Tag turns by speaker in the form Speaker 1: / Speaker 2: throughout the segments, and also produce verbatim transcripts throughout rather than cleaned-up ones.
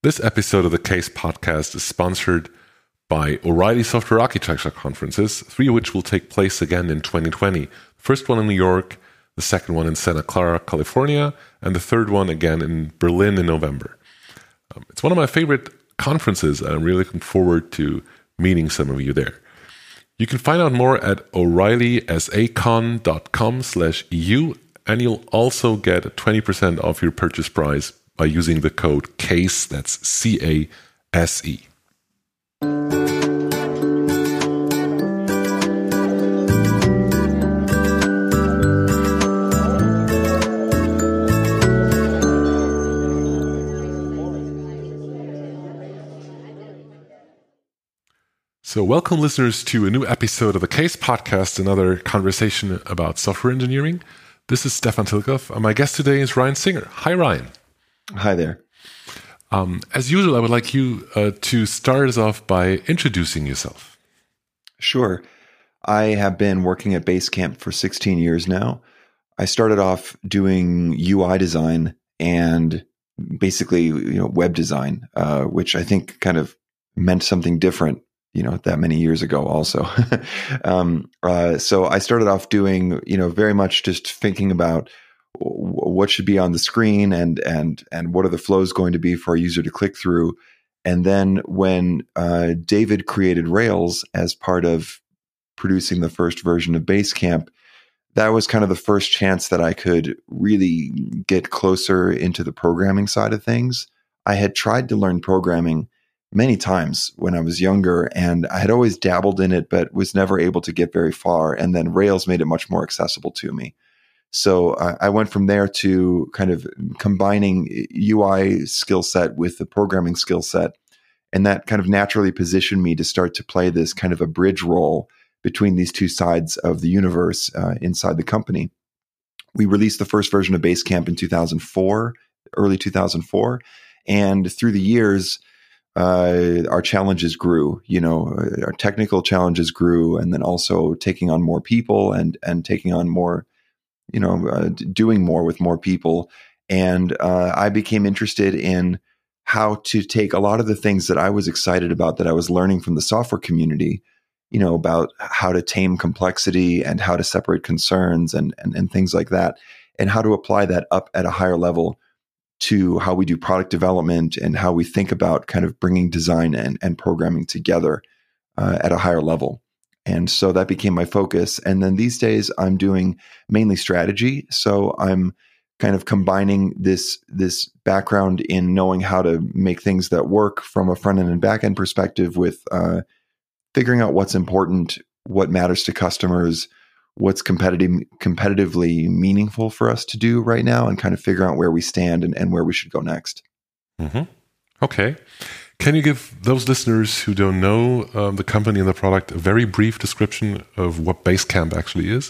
Speaker 1: This episode of the Case podcast is sponsored by O'Reilly Software Architecture Conferences, three of which will take place again in twenty twenty. The first one in New York, the second one in Santa Clara, California, and the third one again in Berlin in November. Um, it's one of my favorite conferences, and I'm really looking forward to meeting some of you there. You can find out more at o'reillysacon.com slash EU, and you'll also get twenty percent off your purchase price by using the code CASE, that's C A S E. So welcome listeners to a new episode of the Case podcast, another conversation about software engineering. This is Stefan Tilkov, and my guest today is Ryan Singer. Hi, Ryan.
Speaker 2: Hi there.
Speaker 1: Um, as usual, I would like you uh, to start us off by introducing yourself.
Speaker 2: Sure. I have been working at Basecamp for sixteen years now. I started off doing U I design and basically, you know, web design, uh, which I think kind of meant something different, you know, that many years ago also. um, uh, so I started off doing, you know, very much just thinking about what should be on the screen and and and what are the flows going to be for a user to click through. And then when uh, David created Rails as part of producing the first version of Basecamp, that was kind of the first chance that I could really get closer into the programming side of things. I had tried to learn programming many times when I was younger, and I had always dabbled in it, but was never able to get very far. And then Rails made it much more accessible to me. So uh, I went from there to kind of combining U I skill set with the programming skill set. And that kind of naturally positioned me to start to play this kind of a bridge role between these two sides of the universe uh, inside the company. We released the first version of Basecamp in two thousand four, early two thousand four. And through the years, uh, our challenges grew, you know, our technical challenges grew, and then also taking on more people and, and taking on more you know, uh, doing more with more people. And uh, I became interested in how to take a lot of the things that I was excited about that I was learning from the software community, you know, about how to tame complexity and how to separate concerns and, and, and things like that, and how to apply that up at a higher level to how we do product development and how we think about kind of bringing design and, and programming together uh, at a higher level. And so that became my focus. And then these days I'm doing mainly strategy. So I'm kind of combining this, this background in knowing how to make things that work from a front end and back end perspective with uh, figuring out what's important, what matters to customers, what's competitive, competitively meaningful for us to do right now, and kind of figure out where we stand and, and where we should go next.
Speaker 1: Mm-hmm. Okay. Can you give those listeners who don't know um, the company and the product a very brief description of what Basecamp actually is?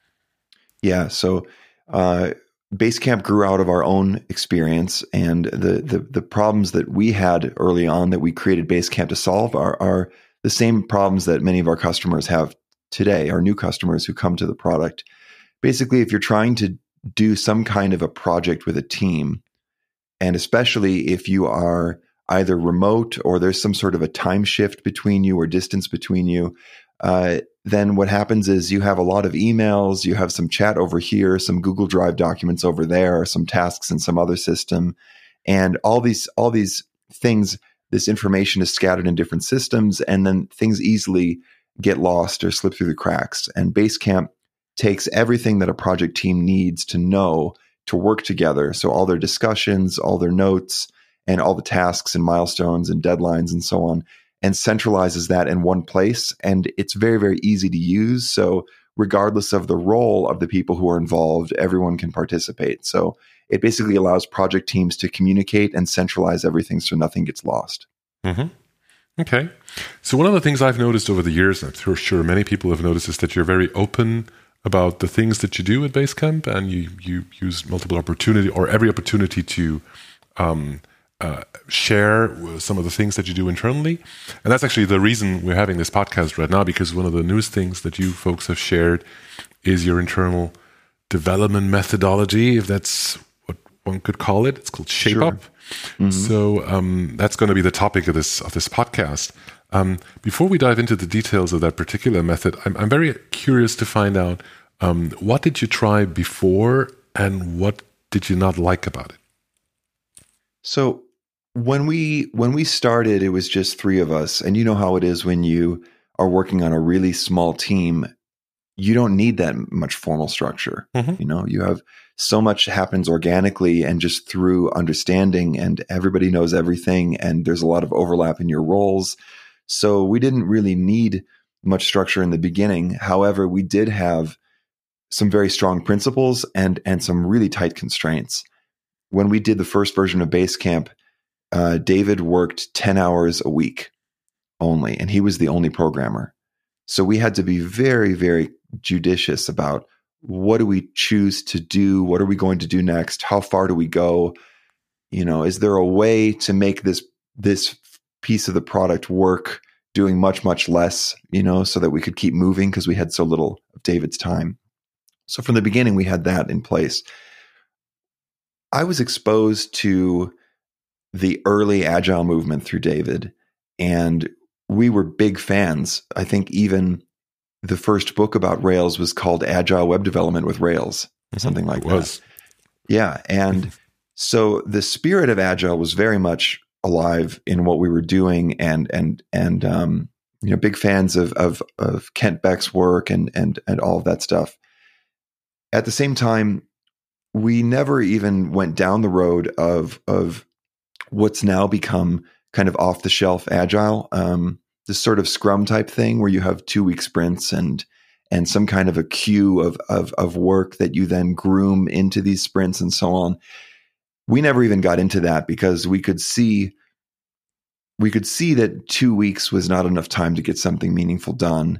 Speaker 2: Yeah, so uh, Basecamp grew out of our own experience, and the, the the problems that we had early on that we created Basecamp to solve are, are the same problems that many of our customers have today, our new customers who come to the product. Basically, if you're trying to do some kind of a project with a team, and especially if you are either remote or there's some sort of a time shift between you or distance between you, uh, then what happens is you have a lot of emails, you have some chat over here, some Google Drive documents over there, some tasks in some other system, and all these all these things, this information is scattered in different systems, and then things easily get lost or slip through the cracks. And Basecamp takes everything that a project team needs to know to work together. So all their discussions, all their notes, and all the tasks and milestones and deadlines and so on, and centralizes that in one place. And it's very, very easy to use. So regardless of the role of the people who are involved, everyone can participate. So it basically allows project teams to communicate and centralize everything so nothing gets lost.
Speaker 1: Mm-hmm. Okay. So one of the things I've noticed over the years, and I'm sure many people have noticed, is that you're very open about the things that you do at Basecamp, and you, you use multiple opportunity or every opportunity to um, Uh, share some of the things that you do internally. And that's actually the reason we're having this podcast right now, because one of the newest things that you folks have shared is your internal development methodology, if that's what one could call it. It's called Shape
Speaker 2: Sure.
Speaker 1: Up.
Speaker 2: Mm-hmm.
Speaker 1: So um, that's going to be the topic of this of this podcast. Um, before we dive into the details of that particular method, I'm, I'm very curious to find out um, what did you try before and what did you not like about it?
Speaker 2: So when we when we started, it was just three of us, and you know how it is when you are working on a really small team. You don't need that much formal structure.
Speaker 1: Mm-hmm.
Speaker 2: You know, you have so much happens organically and just through understanding, and everybody knows everything, and there's a lot of overlap in your roles. So we didn't really need much structure in the beginning. However, we did have some very strong principles and and some really tight constraints. When we did the first version of Basecamp, uh, David worked ten hours a week only, and he was the only programmer. So we had to be very, very judicious about what do we choose to do? What are we going to do next? How far do we go? You know, is there a way to make this this piece of the product work doing much, much less, you know, so that we could keep moving because we had so little of David's time. So from the beginning, we had that in place. I was exposed to the early Agile movement through David, and we were big fans. I think even the first book about Rails was called Agile Web Development with Rails, something like
Speaker 1: it was.
Speaker 2: that. Yeah. And so the spirit of Agile was very much alive in what we were doing, and and and um, you know, big fans of of of Kent Beck's work and and and all of that stuff. At the same time, we never even went down the road of of what's now become kind of off the shelf Agile, um, this sort of Scrum type thing where you have two week sprints and and some kind of a queue of of of work that you then groom into these sprints and so on. We never even got into that because we could see we could see that two weeks was not enough time to get something meaningful done.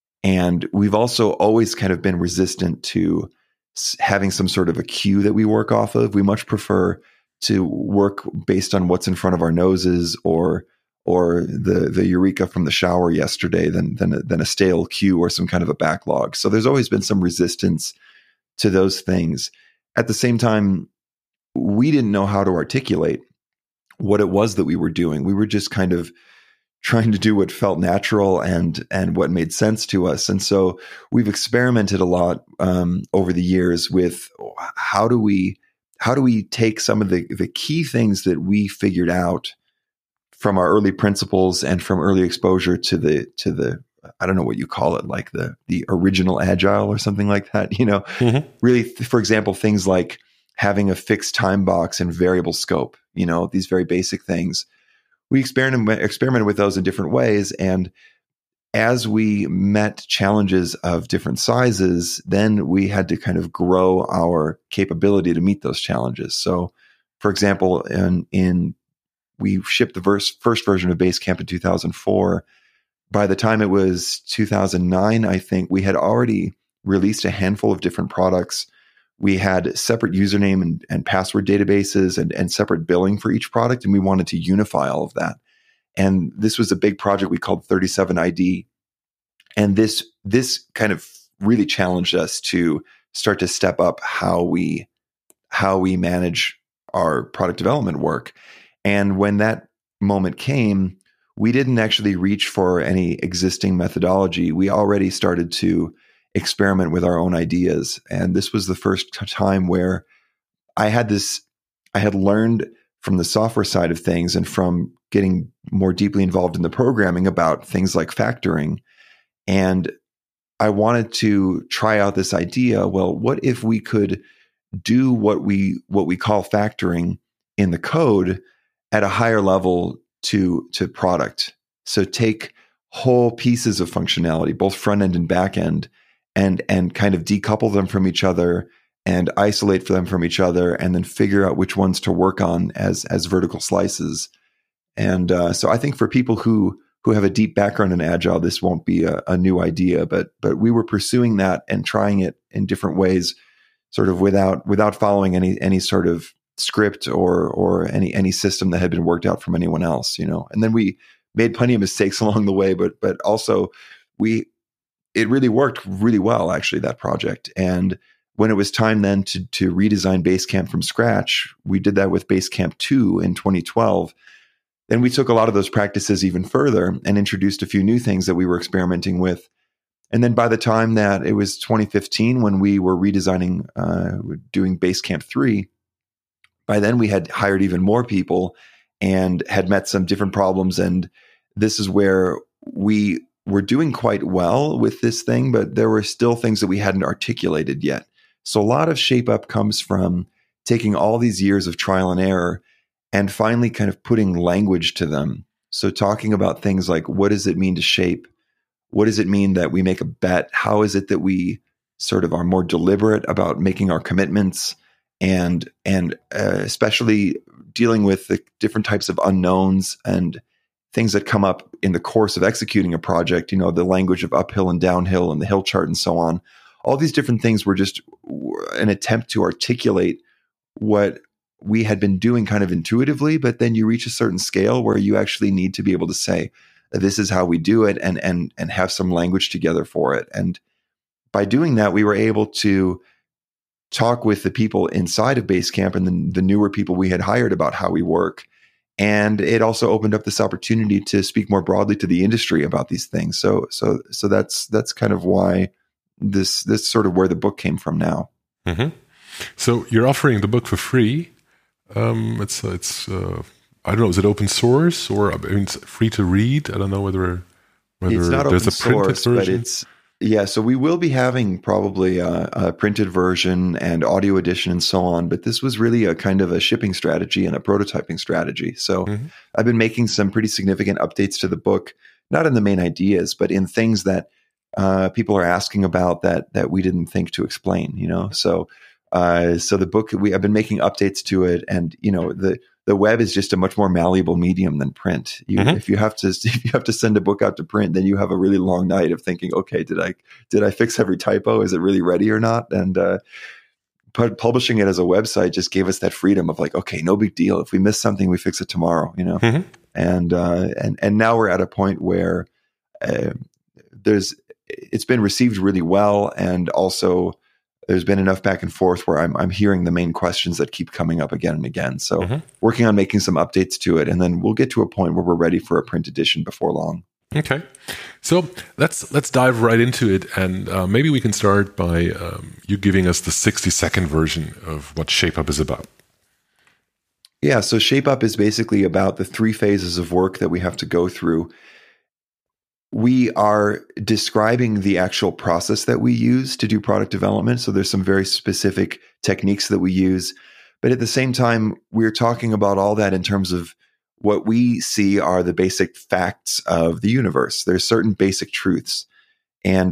Speaker 2: And we've also always kind of been resistant to having some sort of a queue that we work off of. We much prefer to work based on what's in front of our noses, or or the the eureka from the shower yesterday than than a, than a stale queue or some kind of a backlog. So there's always been some resistance to those things. At the same time, we didn't know how to articulate what it was that we were doing. We were just kind of trying to do what felt natural and and what made sense to us. And so we've experimented a lot um, over the years with how do we how do we take some of the the key things that we figured out from our early principles and from early exposure to the to the I don't know what you call it, like the the original Agile or something like that. You know, mm-hmm. Really, for example, things like having a fixed time box and variable scope. You know, these very basic things. We experimented, experimented with those in different ways. And as we met challenges of different sizes, then we had to kind of grow our capability to meet those challenges. So, for example, in, in we shipped the verse, first version of Basecamp in two thousand four. By the time it was two thousand nine, I think we had already released a handful of different products. We had separate username and, and password databases and, and separate billing for each product, and we wanted to unify all of that. And this was a big project we called thirty-seven I D. And this this kind of really challenged us to start to step up how we how we manage our product development work. And when that moment came, we didn't actually reach for any existing methodology. We already started to experiment with our own ideas. And this was the first time where I had this, I had learned from the software side of things and from getting more deeply involved in the programming about things like factoring. And I wanted to try out this idea. Well, what if we could do what we, what we call factoring in the code at a higher level to, to product? So take whole pieces of functionality, both front end and back end, and and kind of decouple them from each other and isolate them from each other, and then figure out which ones to work on as as vertical slices. And uh, so I think for people who who have a deep background in Agile, this won't be a, a new idea, but but we were pursuing that and trying it in different ways, sort of without without following any any sort of script or or any any system that had been worked out from anyone else, you know. And then we made plenty of mistakes along the way, but but also we it really worked really well, actually, that project. And when it was time then to, to redesign Basecamp from scratch, we did that with Basecamp two in twenty twelve. Then we took a lot of those practices even further and introduced a few new things that we were experimenting with. And then by the time that it was twenty fifteen, when we were redesigning, uh, doing Basecamp three, by then we had hired even more people and had met some different problems. And this is where we were doing quite well with this thing, but there were still things that we hadn't articulated yet. So a lot of Shape Up comes from taking all these years of trial and error and finally kind of putting language to them. So talking about things like, what does it mean to shape? What does it mean that we make a bet? How is it that we sort of are more deliberate about making our commitments, and and uh, especially dealing with the different types of unknowns and things that come up in the course of executing a project, you know, the language of uphill and downhill and the hill chart and so on. All these different things were just an attempt to articulate what we had been doing kind of intuitively, but then you reach a certain scale where you actually need to be able to say, this is how we do it, and and and have some language together for it. And by doing that, we were able to talk with the people inside of Basecamp and the, the newer people we had hired about how we work. And it also opened up this opportunity to speak more broadly to the industry about these things. So so so that's that's kind of why this this sort of where the book came from now.
Speaker 1: Mm-hmm. So you're offering the book for free. Um, it's it's uh, I don't know. Is it open source, or I mean, it's free to read? I don't know whether whether
Speaker 2: it's not
Speaker 1: there's
Speaker 2: open
Speaker 1: a printed
Speaker 2: source,
Speaker 1: version.
Speaker 2: But it's yeah. So we will be having probably a, a printed version and audio edition and so on. But this was really a kind of a shipping strategy and a prototyping strategy. So mm-hmm. I've been making some pretty significant updates to the book, not in the main ideas, but in things that uh, people are asking about that that we didn't think to explain. You know, so. Uh, so the book, we I've been making updates to it, and you know the the web is just a much more malleable medium than print. You, mm-hmm. If you have to if you have to send a book out to print, then you have a really long night of thinking, okay, did I did I fix every typo? Is it really ready or not? And uh, pu- publishing it as a website just gave us that freedom of like, okay, no big deal. If we miss something, we fix it tomorrow. You know, mm-hmm. and uh, and and now we're at a point where uh, there's it's been received really well, and also. There's been enough back and forth where I'm I'm hearing the main questions that keep coming up again and again. So mm-hmm. working on making some updates to it, and then we'll get to a point where we're ready for a print edition before long.
Speaker 1: Okay, so let's let's dive right into it, and uh, maybe we can start by um, you giving us the sixty second version of what Shape Up is about.
Speaker 2: Yeah, so Shape Up is basically about the three phases of work that we have to go through. We are describing the actual process that we use to do product development. So there's some very specific techniques that we use. But at the same time, we're talking about all that in terms of what we see are the basic facts of the universe. There's certain basic truths. And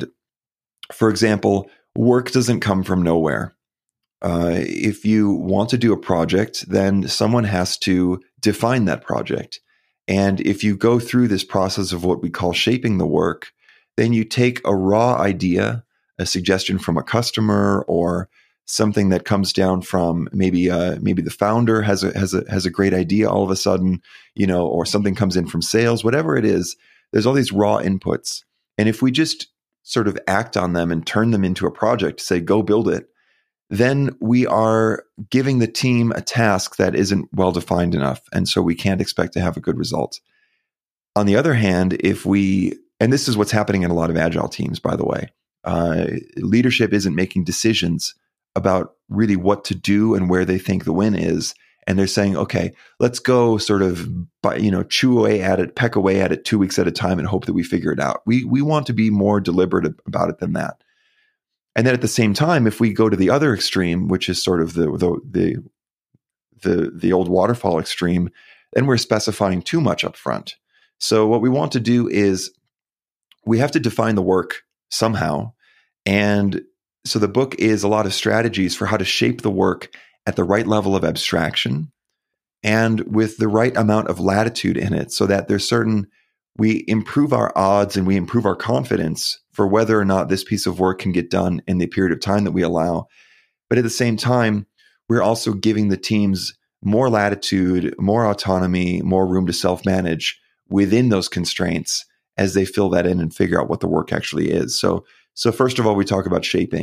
Speaker 2: for example, work doesn't come from nowhere. Uh, if you want to do a project, then someone has to define that project. And if you go through this process of what we call shaping the work, then you take a raw idea, a suggestion from a customer, or something that comes down from maybe uh, maybe the founder has a has a has a great idea all of a sudden, you know, or something comes in from sales, whatever it is. There's all these raw inputs, and if we just sort of act on them and turn them into a project, say go build it, then we are giving the team a task that isn't well defined enough. And so we can't expect to have a good result. On the other hand, if we, and this is what's happening in a lot of agile teams, by the way, uh, leadership isn't making decisions about really what to do and where they think the win is. And they're saying, okay, let's go sort of, you know, chew away at it, peck away at it two weeks at a time and hope that we figure it out. We, we want to be more deliberate about it than that. And then at the same time, if we go to the other extreme, which is sort of the the the the, the old waterfall extreme, then we're specifying too much up front. So what we want to do is we have to define the work somehow. And so the book is a lot of strategies for how to shape the work at the right level of abstraction and with the right amount of latitude in it, so that there's certain we improve our odds and we improve our confidence for whether or not this piece of work can get done in the period of time that we allow. But at the same time, we're also giving the teams more latitude, more autonomy, more room to self-manage within those constraints as they fill that in and figure out what the work actually is. So, so first of all, we talk about shaping.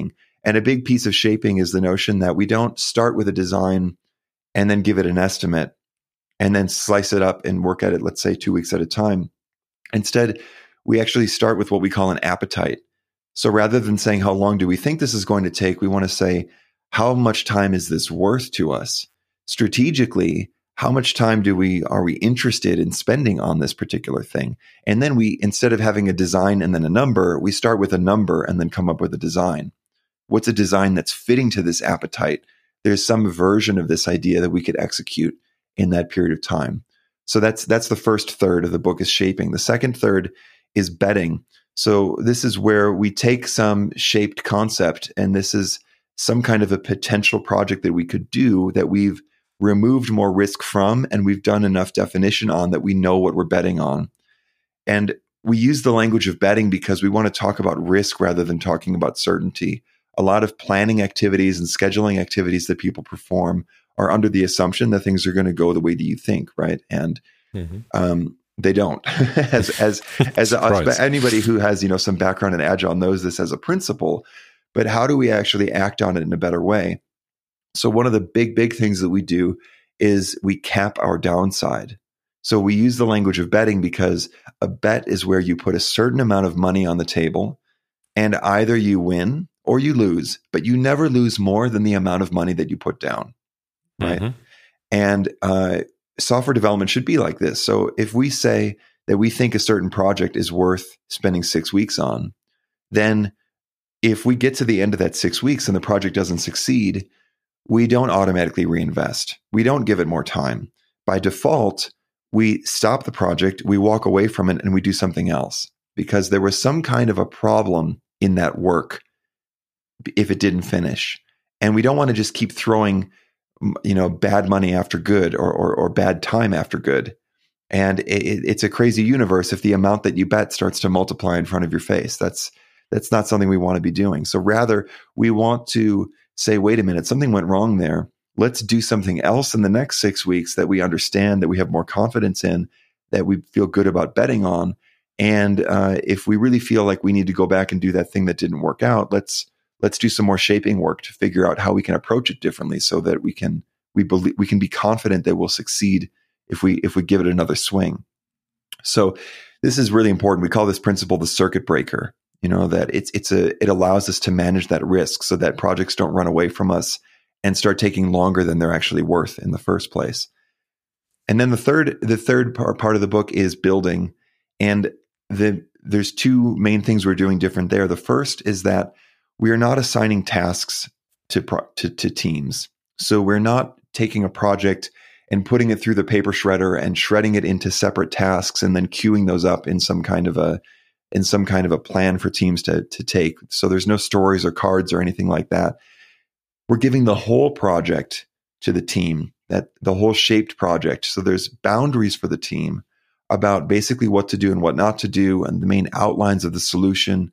Speaker 2: And a big piece of shaping is the notion that we don't start with a design and then give it an estimate and then slice it up and work at it, let's say two weeks at a time. Instead, we actually start with what we call an appetite. So rather than saying, how long do we think this is going to take? We want to say, how much time is this worth to us? Strategically, how much time do we, are we interested in spending on this particular thing? And then we, instead of having a design and then a number, we start with a number and then come up with a design. What's a design that's fitting to this appetite? There's some version of this idea that we could execute in that period of time. So that's that's the first third of the book is shaping. The second third is betting. So this is where we take some shaped concept, and this is some kind of a potential project that we could do that we've removed more risk from, and we've done enough definition on that we know what we're betting on. And we use the language of betting because we want to talk about risk rather than talking about certainty. A lot of planning activities and scheduling activities that people perform are under the assumption that things are going to go the way that you think, right? And mm-hmm. um, they don't. as as as a, anybody who has you know some background in Agile knows this as a principle. But how do we actually act on it in a better way? So one of the big, big things that we do is we cap our downside. So we use the language of betting because a bet is where you put a certain amount of money on the table and either you win or you lose, but you never lose more than the amount of money that you put down, right? Mm-hmm. And uh, software development should be like this. So if we say that we think a certain project is worth spending six weeks on, then if we get to the end of that six weeks and the project doesn't succeed, we don't automatically reinvest. We don't give it more time. By default, we stop the project, we walk away from it, and we do something else because there was some kind of a problem in that work if it didn't finish. And we don't want to just keep throwing, you know, bad money after good or or, or bad time after good. And it, it's a crazy universe if the amount that you bet starts to multiply in front of your face. That's that's not something we want to be doing. So rather, we want to say, wait a minute, something went wrong there. Let's do something else in the next six weeks that we understand, that we have more confidence in, that we feel good about betting on. And uh, if we really feel like we need to go back and do that thing that didn't work out, let's let's do some more shaping work to figure out how we can approach it differently, so that we can we believe we can be confident that we'll succeed if we if we give it another swing. So this is really important. We call this principle the circuit breaker. You know, that it's it's a it allows us to manage that risk so that projects don't run away from us and start taking longer than they're actually worth in the first place. And then the third the third part, part of the book is building. And the there's two main things we're doing different there. The first is that we are not assigning tasks to pro, to, to teams. So we're not taking a project and putting it through the paper shredder and shredding it into separate tasks and then queuing those up in some kind of a in some kind of a plan for teams to, to take. So there's no stories or cards or anything like that. We're giving the whole project to the team, that the whole shaped project. So there's boundaries for the team about basically what to do and what not to do and the main outlines of the solution.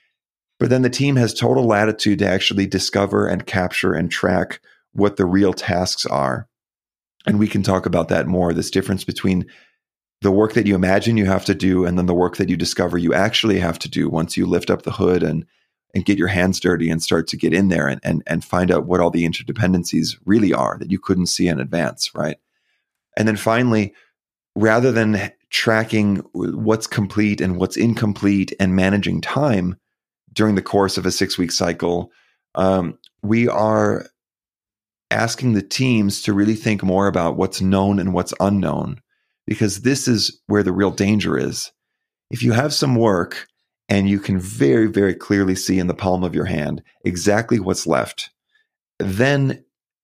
Speaker 2: But then the team has total latitude to actually discover and capture and track what the real tasks are. And we can talk about that more, this difference between the work that you imagine you have to do and then the work that you discover you actually have to do once you lift up the hood and and get your hands dirty and start to get in there and and, and find out what all the interdependencies really are that you couldn't see in advance, right? And then finally, rather than tracking what's complete and what's incomplete and managing time during the course of a six-week cycle, um, we are asking the teams to really think more about what's known and what's unknown, because this is where the real danger is. If you have some work and you can very, very clearly see in the palm of your hand exactly what's left, then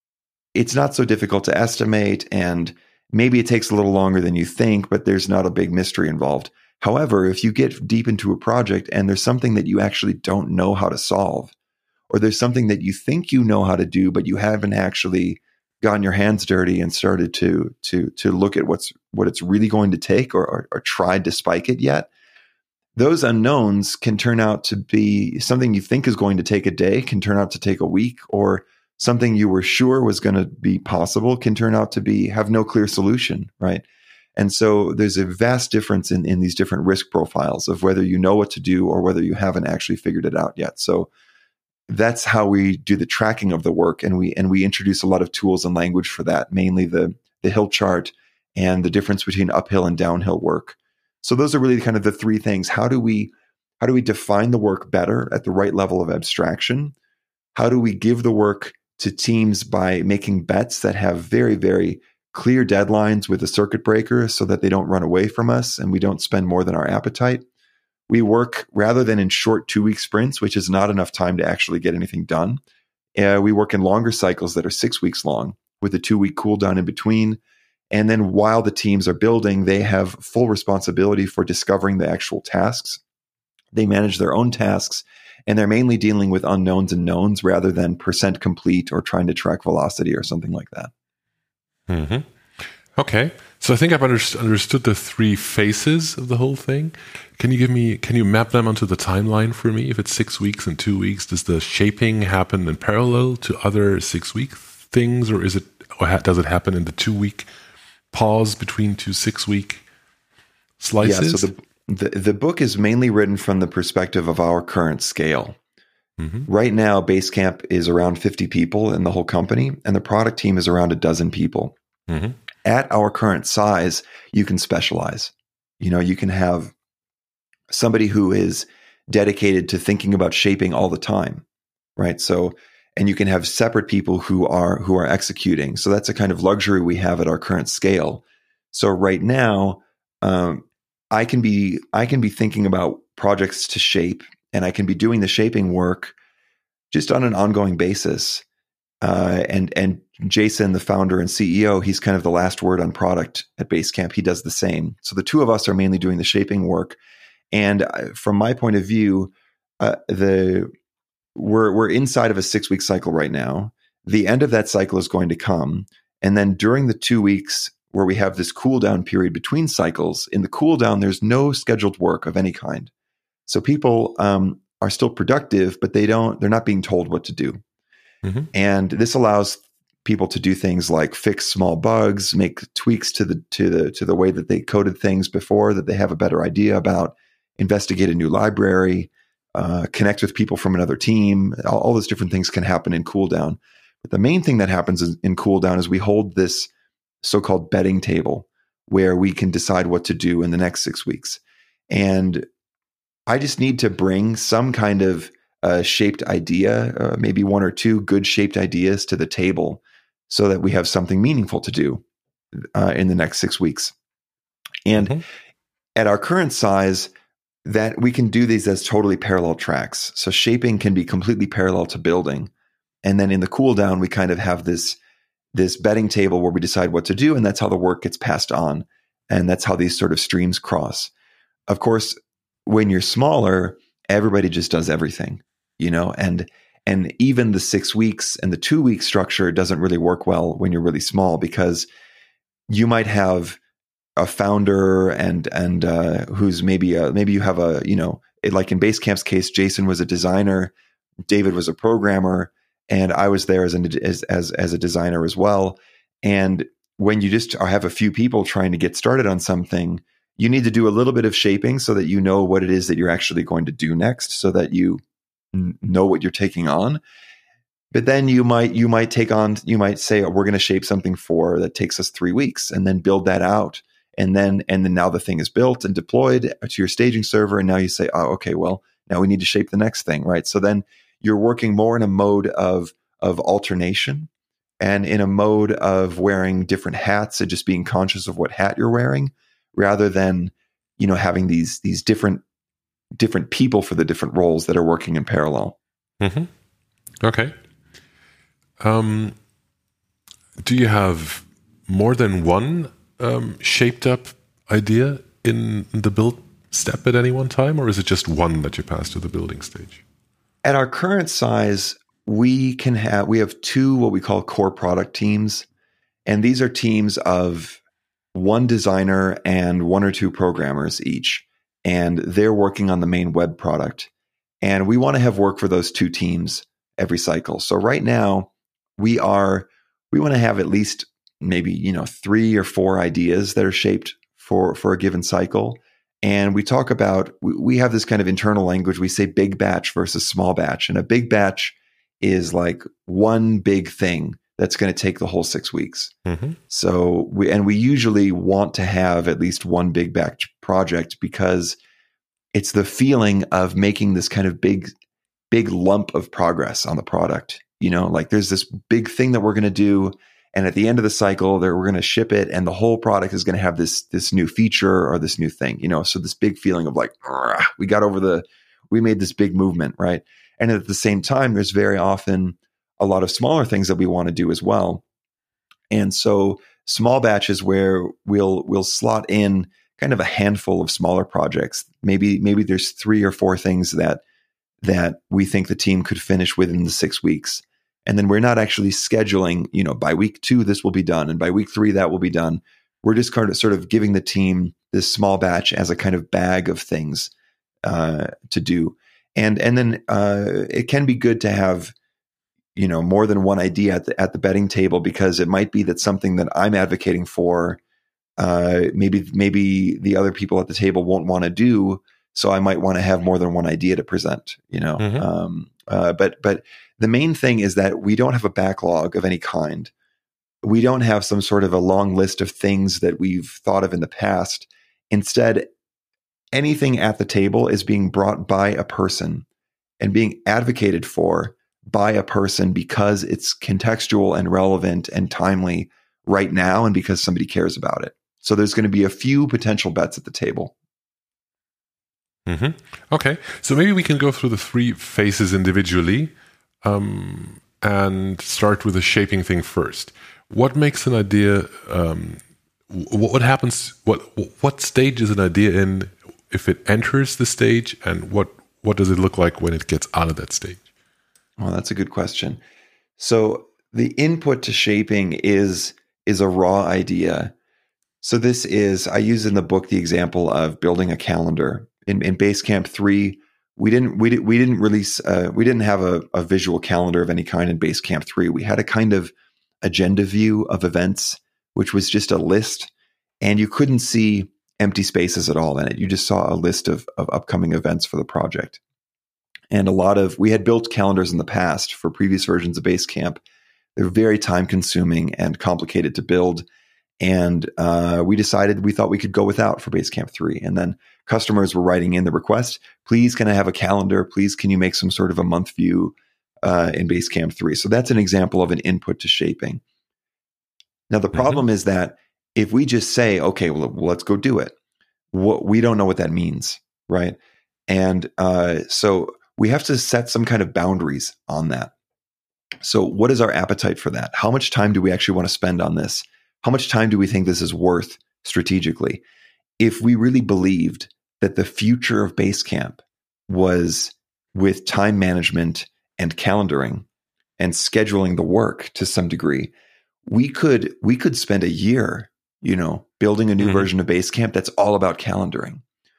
Speaker 2: it's not so difficult to estimate, and maybe it takes a little longer than you think, but there's not a big mystery involved. However, if you get deep into a project and there's something that you actually don't know how to solve, or there's something that you think you know how to do, but you haven't actually gotten your hands dirty and started to to to look at what's what it's really going to take, or, or, or tried to spike it yet, those unknowns can turn out to be something you think is going to take a day, can turn out to take a week, or something you were sure was going to be possible can turn out to be have no clear solution, right? And so there's a vast difference in, in these different risk profiles of whether you know what to do or whether you haven't actually figured it out yet. So that's how we do the tracking of the work. And we, and we introduce a lot of tools and language for that, mainly the, the hill chart and the difference between uphill and downhill work. So those are really kind of the three things. How do we, how do we define the work better at the right level of abstraction? How do we give the work to teams by making bets that have very, very clear deadlines with a circuit breaker so that they don't run away from us and we don't spend more than our appetite? We work rather than in short two-week sprints, which is not enough time to actually get anything done. Uh, we work in longer cycles that are six weeks long with a two-week cool down in between. And then while the teams are building, they have full responsibility for discovering the actual tasks. They manage their own tasks, and they're mainly dealing with unknowns and knowns rather than percent complete or trying to track velocity or something like that.
Speaker 1: Mm-hmm. Okay. So I think I've under- understood the three phases of the whole thing. Can you give me, can you map them onto the timeline for me? If it's six weeks and two weeks, does the shaping happen in parallel to other six week things, or is it, or ha- does it happen in the two week pause between two six week slices?
Speaker 2: Yeah. So the, the, the book is mainly written from the perspective of our current scale. Mm-hmm. Right now, Basecamp is around fifty people in the whole company, and the product team is around a dozen people. Mm-hmm. At our current size, you can specialize. You know, you can have somebody who is dedicated to thinking about shaping all the time, right? So, and you can have separate people who are who are executing. So that's a kind of luxury we have at our current scale. So right now, um, I can be I can be thinking about projects to shape, and I can be doing the shaping work just on an ongoing basis. Uh, and and Jason, the founder and C E O, he's kind of the last word on product at Basecamp. He does the same. So the two of us are mainly doing the shaping work. And from my point of view, uh, the we're we're inside of a six week cycle right now. The end of that cycle is going to come, and then during the two weeks where we have this cool down period between cycles, in the cool down there's no scheduled work of any kind. So people um, are still productive, but they don't. They're not being told what to do. Mm-hmm. And this allows people to do things like fix small bugs, make tweaks to the to the to the way that they coded things before that they have a better idea about, investigate a new library, uh, connect with people from another team. All, all those different things can happen in cool down. But the main thing that happens in, in cool down is we hold this so-called betting table where we can decide what to do in the next six weeks. And I just need to bring some kind of a shaped idea, uh, maybe one or two good shaped ideas to the table so that we have something meaningful to do uh, in the next six weeks. And mm-hmm. at our current size, that we can do these as totally parallel tracks. So shaping can be completely parallel to building. And then in the cool down, we kind of have this, this betting table where we decide what to do. And that's how the work gets passed on. And that's how these sort of streams cross. Of course, when you're smaller, everybody just does everything. You know, and and even the six weeks and the two week structure doesn't really work well when you're really small, because you might have a founder and and uh, who's maybe a, maybe you have a you know it, like in Basecamp's case, Jason was a designer, David was a programmer, and I was there as an as as as a designer as well. And when you just have a few people trying to get started on something, you need to do a little bit of shaping so that you know what it is that you're actually going to do next, so that you know what you're taking on. But then you might you might take on you might say, oh, we're going to shape something for that takes us three weeks and then build that out, and then and then now the thing is built and deployed to your staging server, and now you say, oh, okay, well, now we need to shape the next thing, right? So then you're working more in a mode of of alternation and in a mode of wearing different hats and just being conscious of what hat you're wearing, rather than you know having these these different different people for the different roles that are working in parallel.
Speaker 1: Mm-hmm. Okay. Um, do you have more than one um, shaped up idea in the build step at any one time, or is it just one that you pass to the building stage?
Speaker 2: At our current size, we can have we have two what we call core product teams, and these are teams of one designer and one or two programmers each. And they're working on the main web product. And we want to have work for those two teams every cycle. So right now, we are we want to have at least maybe, you know, three or four ideas that are shaped for, for a given cycle. And we talk about, we, we have this kind of internal language. We say big batch versus small batch. And a big batch is like one big thing that's going to take the whole six weeks.
Speaker 1: Mm-hmm.
Speaker 2: So we, and we usually want to have at least one big batch project because it's the feeling of making this kind of big, big lump of progress on the product. You know, like there's this big thing that we're going to do. And at the end of the cycle there, we're going to ship it and the whole product is going to have this, this new feature or this new thing, you know? So this big feeling of like, we got over the, we made this big movement. Right. And at the same time, there's very often a lot of smaller things that we want to do as well. And so small batches where we'll, we'll slot in kind of a handful of smaller projects. Maybe, maybe there's three or four things that, that we think the team could finish within the six weeks. And then we're not actually scheduling, you know, by week two, this will be done. And by week three, that will be done. We're just kind of sort of giving the team this small batch as a kind of bag of things uh, to do. And, and then uh, it can be good to have, you know, more than one idea at the, at the betting table, because it might be that something that I'm advocating for, uh, maybe, maybe the other people at the table won't want to do. So I might want to have more than one idea to present, you know.
Speaker 1: Mm-hmm.
Speaker 2: Um, uh, but but the main thing is that we don't have a backlog of any kind. We don't have some sort of a long list of things that we've thought of in the past. Instead, anything at the table is being brought by a person and being advocated for by a person because it's contextual and relevant and timely right now and because somebody cares about it. So there's going to be a few potential bets at the table.
Speaker 1: Mm-hmm. Okay, so maybe we can go through the three phases individually um, and start with the shaping thing first. What makes an idea? Um, what, what happens? What what stage is an idea in if it enters the stage, and what what does it look like when it gets out of that stage?
Speaker 2: Well, that's a good question. So the input to shaping is is a raw idea. So this is, I use in the book the example of building a calendar. In, in Basecamp three, we didn't we, did, we didn't release uh, we didn't have a, a visual calendar of any kind in Basecamp three. We had a kind of agenda view of events, which was just a list, and you couldn't see empty spaces at all in it. You just saw a list of, of upcoming events for the project. And a lot of we had built calendars in the past for previous versions of Basecamp. They're very time consuming and complicated to build. And uh, we decided we thought we could go without for Basecamp three. And then customers were writing in the request, please, can I have a calendar? Please, can you make some sort of a month view uh, in Basecamp three? So that's an example of an input to shaping. Now, the problem mm-hmm. is that if we just say, okay, well, let's go do it, what, we don't know what that means, right? And uh, so we have to set some kind of boundaries on that. So what is our appetite for that? How much time do we actually want to spend on this? How much time do we think this is worth strategically? If we really believed that the future of Basecamp was with time management and calendaring and scheduling the work to some degree, we could we could spend a year, you know, building a new mm-hmm. version of Basecamp that's all about calendaring.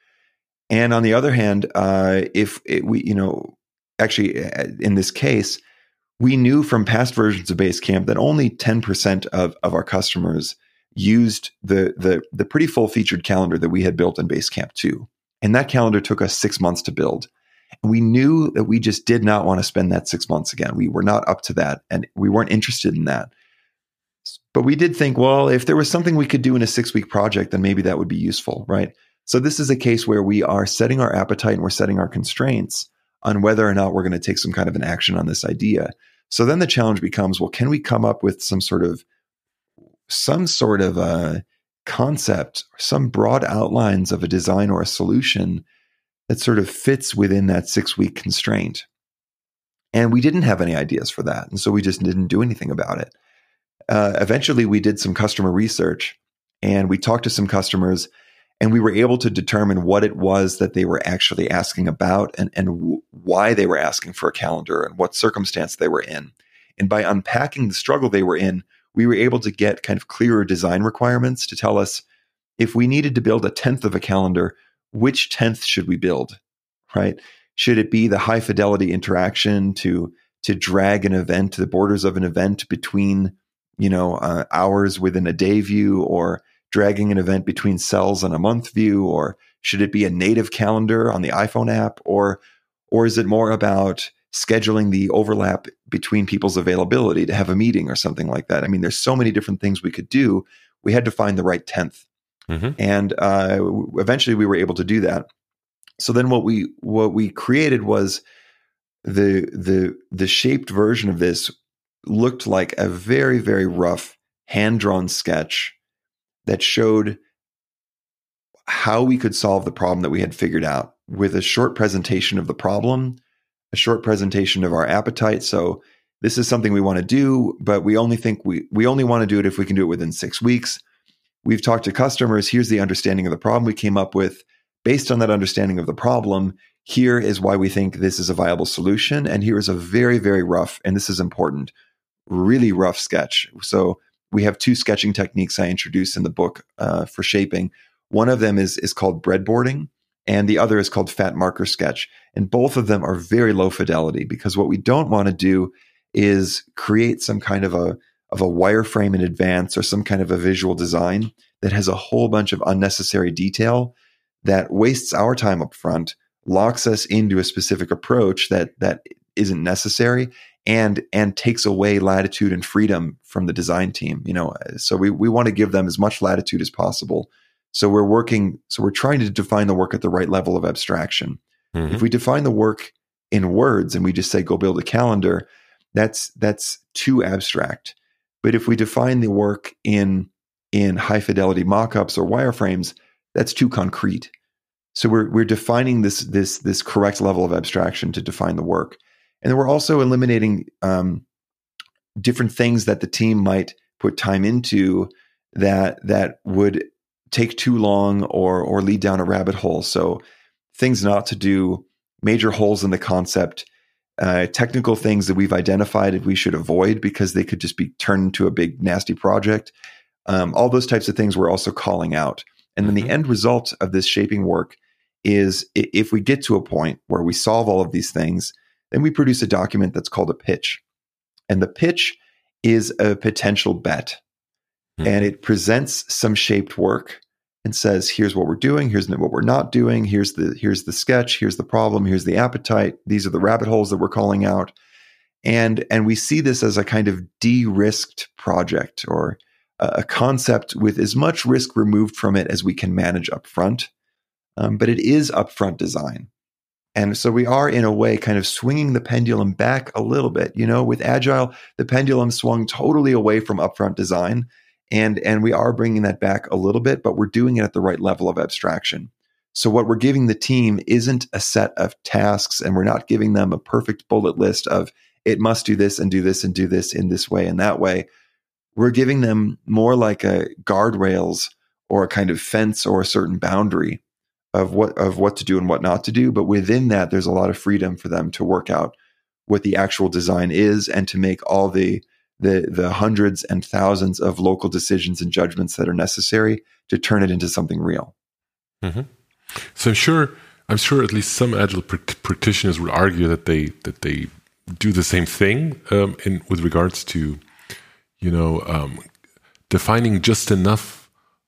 Speaker 2: And on the other hand, uh, if it, we, you know, actually in this case, we knew from past versions of Basecamp that only ten percent of, of our customers used the, the, the pretty full-featured calendar that we had built in Basecamp two. And that calendar took us six months to build. And we knew that we just did not want to spend that six months again. We were not up to that, and we weren't interested in that. But we did think, well, if there was something we could do in a six-week project, then maybe that would be useful, right? So this is a case where we are setting our appetite and we're setting our constraints on whether or not we're going to take some kind of an action on this idea. So then the challenge becomes, well, can we come up with some sort of some sort of a concept, some broad outlines of a design or a solution that sort of fits within that six-week constraint? And we didn't have any ideas for that. And so we just didn't do anything about it. Uh, eventually, we did some customer research and we talked to some customers, and we were able to determine what it was that they were actually asking about and, and w- why they were asking for a calendar and what circumstance they were in. And by unpacking the struggle they were in, we were able to get kind of clearer design requirements to tell us if we needed to build a tenth of a calendar, which tenth should we build, right? Should it be the high fidelity interaction to, to drag an event to the borders of an event between, you know, uh, hours within a day view, or dragging an event between cells on a month view? Or should it be a native calendar on the iPhone app? Or, or is it more about scheduling the overlap between people's availability to have a meeting or something like that. I mean, there's so many different things we could do. We had to find the right tenth. Mm-hmm. And uh, eventually we were able to do that. So then what we what we created was the the the shaped version of this looked like a very, very rough hand-drawn sketch that showed how we could solve the problem that we had figured out with a short presentation of the problem, a short presentation of our appetite. So this is something we want to do, but we only think we we only want to do it if we can do it within six weeks. We've talked to customers. Here's the understanding of the problem we came up with. Based on that understanding of the problem, here is why we think this is a viable solution. And here is a very, very rough, and this is important, really rough sketch. So we have two sketching techniques I introduce in the book uh, for shaping. One of them is, is called breadboarding, and the other is called fat marker sketch. And both of them are very low fidelity, because what we don't want to do is create some kind of a of a wireframe in advance or some kind of a visual design that has a whole bunch of unnecessary detail that wastes our time up front, locks us into a specific approach that that isn't necessary, and and takes away latitude and freedom from the design team. You know, so we we want to give them as much latitude as possible. So we're working, so we're trying to define the work at the right level of abstraction. Mm-hmm. If we define the work in words and we just say, go build a calendar, that's that's too abstract. But if we define the work in in high fidelity mockups or wireframes, that's too concrete. So we're we're defining this this this correct level of abstraction to define the work, and then we're also eliminating um, different things that the team might put time into that that would take too long or or lead down a rabbit hole. So things not to do, major holes in the concept, uh, technical things that we've identified that we should avoid because they could just be turned into a big nasty project. Um, all those types of things we're also calling out. And then the end result of this shaping work is, if we get to a point where we solve all of these things, then we produce a document that's called a pitch. And the pitch is a potential bet. Mm-hmm. And it presents some shaped work and says, here's what we're doing, here's what we're not doing, here's the here's the sketch, here's the problem, here's the appetite, these are the rabbit holes that we're calling out. And, and we see this as a kind of de-risked project, or a concept with as much risk removed from it as we can manage upfront. Um, but it is upfront design. And so we are, in a way, kind of swinging the pendulum back a little bit. You know, with Agile, the pendulum swung totally away from upfront design. And, and we are bringing that back a little bit, but we're doing it at the right level of abstraction. So what we're giving the team isn't a set of tasks, and we're not giving them a perfect bullet list of, it must do this and do this and do this in this way and that way. We're giving them more like a guardrails or a kind of fence or a certain boundary of what of what to do and what not to do. But within that, there's a lot of freedom for them to work out what the actual design is and to make all the the the hundreds and thousands of local decisions and judgments that are necessary to turn it into something real.
Speaker 1: Mm-hmm. So I'm sure I'm sure at least some Agile pr- practitioners would argue that they that they do the same thing um, in with regards to, you know, um, defining just enough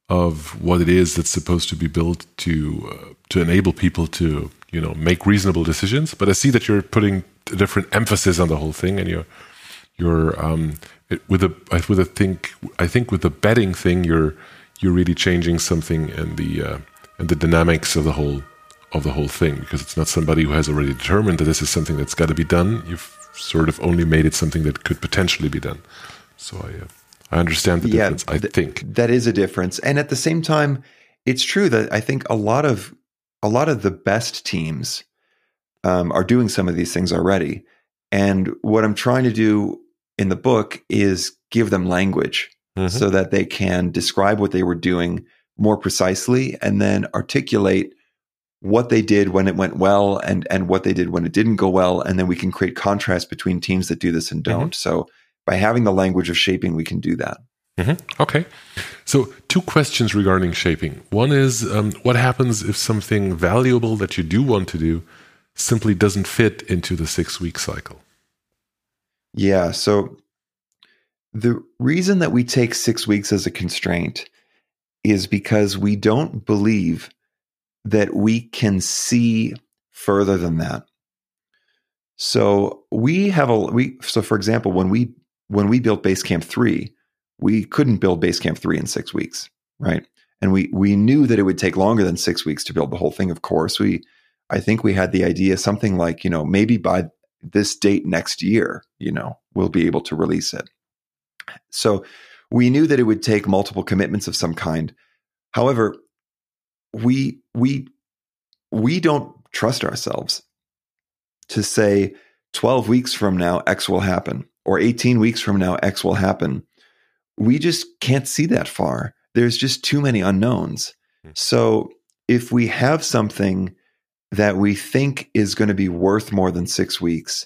Speaker 1: of what it is that's supposed to be built to uh, to enable people to, you know, make reasonable decisions. But I see that you're putting a different emphasis on the whole thing, and you're you're um, it, with a with a think I think with the betting thing, you're you're really changing something in the uh, in the dynamics of the whole of the whole thing, because it's not somebody who has already determined that this is something that's got to be done. You've sort of only made it something that could potentially be done. So I uh, I understand the
Speaker 2: yeah,
Speaker 1: difference, I th- think.
Speaker 2: That is a difference. And at the same time, it's true that I think a lot of a lot of the best teams um, are doing some of these things already. And what I'm trying to do in the book is give them language mm-hmm. so that they can describe what they were doing more precisely, and then articulate what they did when it went well and, and what they did when it didn't go well. And then we can create contrast between teams that do this and don't. Mm-hmm. So by having the language of shaping, we can do that.
Speaker 1: Mm-hmm. Okay. So two questions regarding shaping. One is, um, what happens if something valuable that you do want to do simply doesn't fit into the six-week cycle?
Speaker 2: Yeah. So the reason that we take six weeks as a constraint is because we don't believe that we can see further than that. So we have a we. So for example, when we when we built Basecamp three, we couldn't build Basecamp three in six weeks, right? And we we knew that it would take longer than six weeks to build the whole thing. Of course, we I think we had the idea something like, you know, maybe by this date next year, you know, we'll be able to release it. So we knew that it would take multiple commitments of some kind. However, we we we don't trust ourselves to say twelve weeks from now X will happen, or eighteen weeks from now X will happen. We just can't see that far. There's just too many unknowns. So if we have something that we think is going to be worth more than six weeks,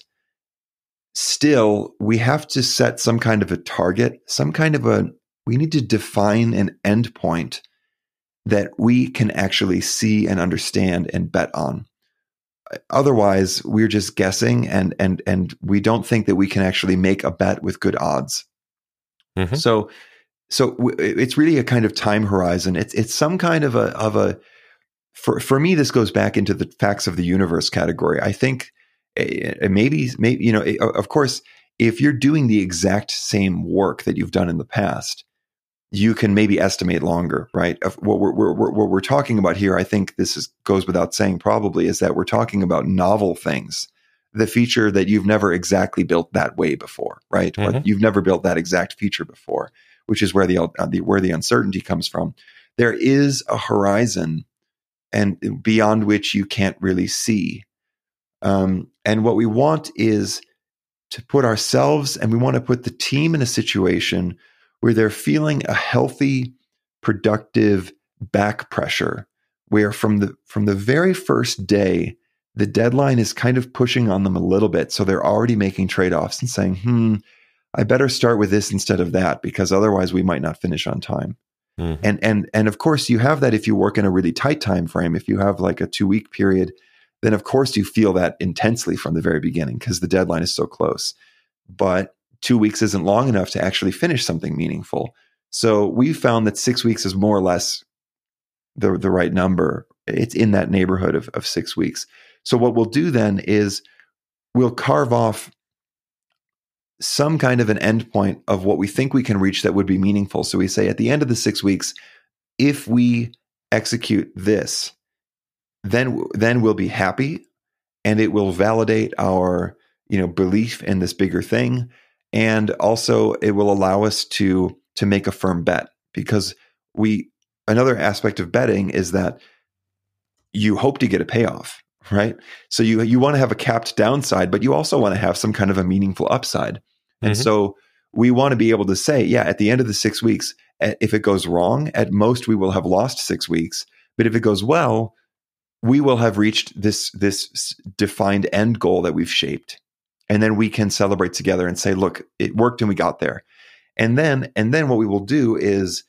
Speaker 2: still we have to set some kind of a target, some kind of a, we need to define an endpoint that we can actually see and understand and bet on. Otherwise, we're just guessing, and and and we don't think that we can actually make a bet with good odds. Mm-hmm. So, so w- it's really a kind of time horizon. It's it's some kind of a of a. For for me, this goes back into the facts of the universe category. I think uh, maybe maybe you know, of course, if you're doing the exact same work that you've done in the past, you can maybe estimate longer, right? What we're, we're, what we're talking about here, I think this is, goes without saying probably, is that we're talking about novel things, the feature that you've never exactly built that way before, right? Mm-hmm. Or you've never built that exact feature before, which is where the, uh, the where the uncertainty comes from. There is a horizon and beyond which you can't really see. Um, and what we want is to put ourselves, and we want to put the team in a situation where they're feeling a healthy, productive back pressure, where from the from the very first day, the deadline is kind of pushing on them a little bit. So they're already making trade-offs and saying, hmm, I better start with this instead of that, because otherwise we might not finish on time. Mm-hmm. And and and of course you have that if you work in a really tight time frame. If you have like a two-week period, then of course you feel that intensely from the very beginning because the deadline is so close. But two weeks isn't long enough to actually finish something meaningful. So we found that six weeks is more or less the, the right number. It's in that neighborhood of, of six weeks. So what we'll do then is we'll carve off some kind of an endpoint of what we think we can reach that would be meaningful. So we say at the end of the six weeks, if we execute this, then, then we'll be happy, and it will validate our, you know, belief in this bigger thing. And also it will allow us to, to make a firm bet, because we, another aspect of betting is that you hope to get a payoff, right? So you, you want to have a capped downside, but you also want to have some kind of a meaningful upside. Mm-hmm. And so we want to be able to say, yeah, at the end of the six weeks, if it goes wrong, at most we will have lost six weeks. But if it goes well, we will have reached this, this defined end goal that we've shaped. And then we can celebrate together and say, look, it worked and we got there. And then, and then what we will do is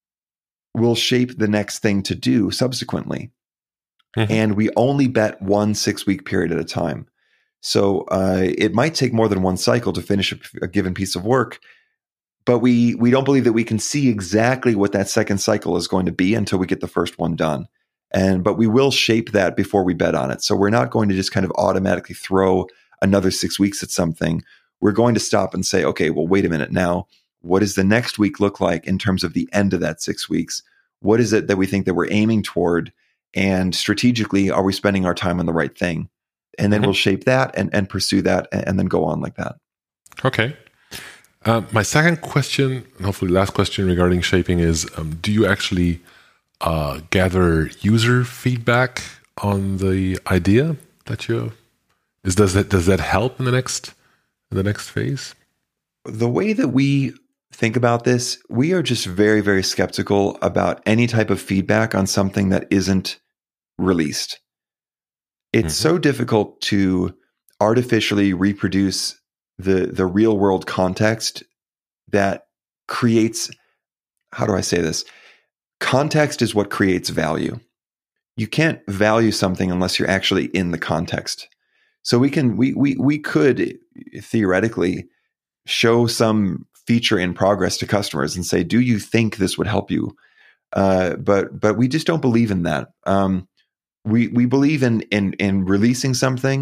Speaker 2: we'll shape the next thing to do subsequently. Mm-hmm. And we only bet one six week period at a time. So uh, it might take more than one cycle to finish a, a given piece of work, but we, we don't believe that we can see exactly what that second cycle is going to be until we get the first one done. And, but we will shape that before we bet on it. So we're not going to just kind of automatically throw another six weeks at something. We're going to stop and say, okay, well, wait a minute now. What does the next week look like in terms of the end of that six weeks? What is it that we think that we're aiming toward? And strategically, are we spending our time on the right thing? And then mm-hmm. we'll shape that and, and pursue that and, and then go on like that.
Speaker 1: Okay. Uh, my second question, and hopefully last question regarding shaping is, um, do you actually uh, gather user feedback on the idea that you is does that does that help in the next in the next phase?
Speaker 2: The way that we think about this, we are just very, very skeptical about any type of feedback on something that isn't released. It's mm-hmm. so difficult to artificially reproduce the the real world context that creates, how do I say this? Context is what creates value. You can't value something unless you're actually in the context. So we can we we we could theoretically show some feature in progress to customers and say, "Do you think this would help you?" Uh, but but we just don't believe in that. Um, we we believe in in in releasing something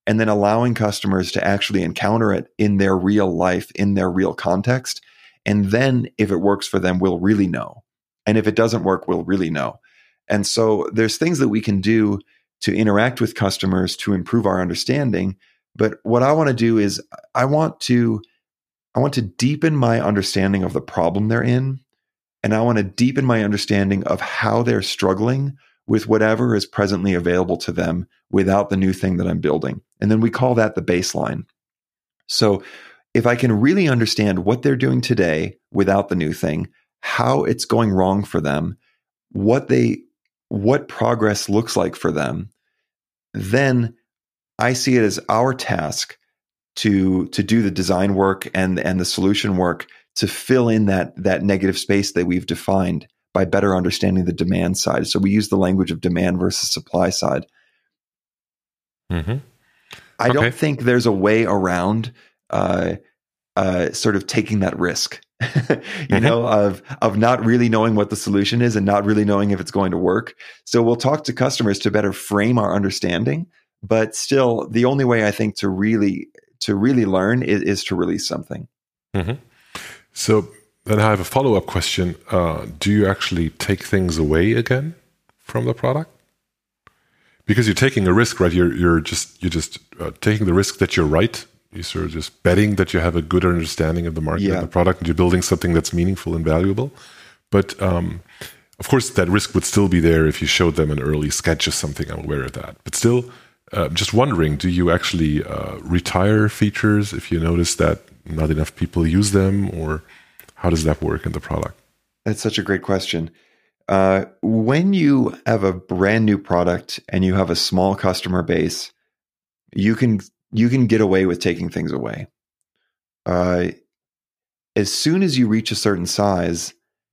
Speaker 2: and then allowing customers to actually encounter it in their real life, in their real context. And then if it works for them, we'll really know. And if it doesn't work, we'll really know. And so there's things that we can do to interact with customers to improve our understanding. But what I want to do is I want to I want to deepen my understanding of the problem they're in. And I want to deepen my understanding of how they're struggling with whatever is presently available to them without the new thing that I'm building. And then we call that the baseline. So if I can really understand what they're doing today without the new thing, how it's going wrong for them, what they what progress looks like for them, then I see it as our task to to do the design work and and the solution work to fill in that that negative space that we've defined by better understanding the demand side. So we use the language of demand versus supply side.
Speaker 1: Mm-hmm.
Speaker 2: I
Speaker 1: okay.
Speaker 2: don't think there's a way around uh, uh, sort of taking that risk, you mm-hmm. know, of of not really knowing what the solution is and not really knowing if it's going to work. So we'll talk to customers to better frame our understanding, but still, the only way I think to really to really learn is, is to release something.
Speaker 1: Mm-hmm. So then I have a follow-up question. Uh, do you actually take things away again from the product? Because you're taking a risk, right? You're you're just you're just uh, taking the risk that you're right. You're sort of just betting that you have a good understanding of the market
Speaker 2: yeah.
Speaker 1: and the product, and you're building something that's meaningful and valuable. But um, of course, that risk would still be there if you showed them an early sketch of something. I'm aware of that. But still, uh, just wondering, do you actually uh, retire features if you notice that not enough people use them, or how does that work in the product?
Speaker 2: That's such a great question. Uh, when you have a brand new product and you have a small customer base, you can you can get away with taking things away. Uh, as soon as you reach a certain size,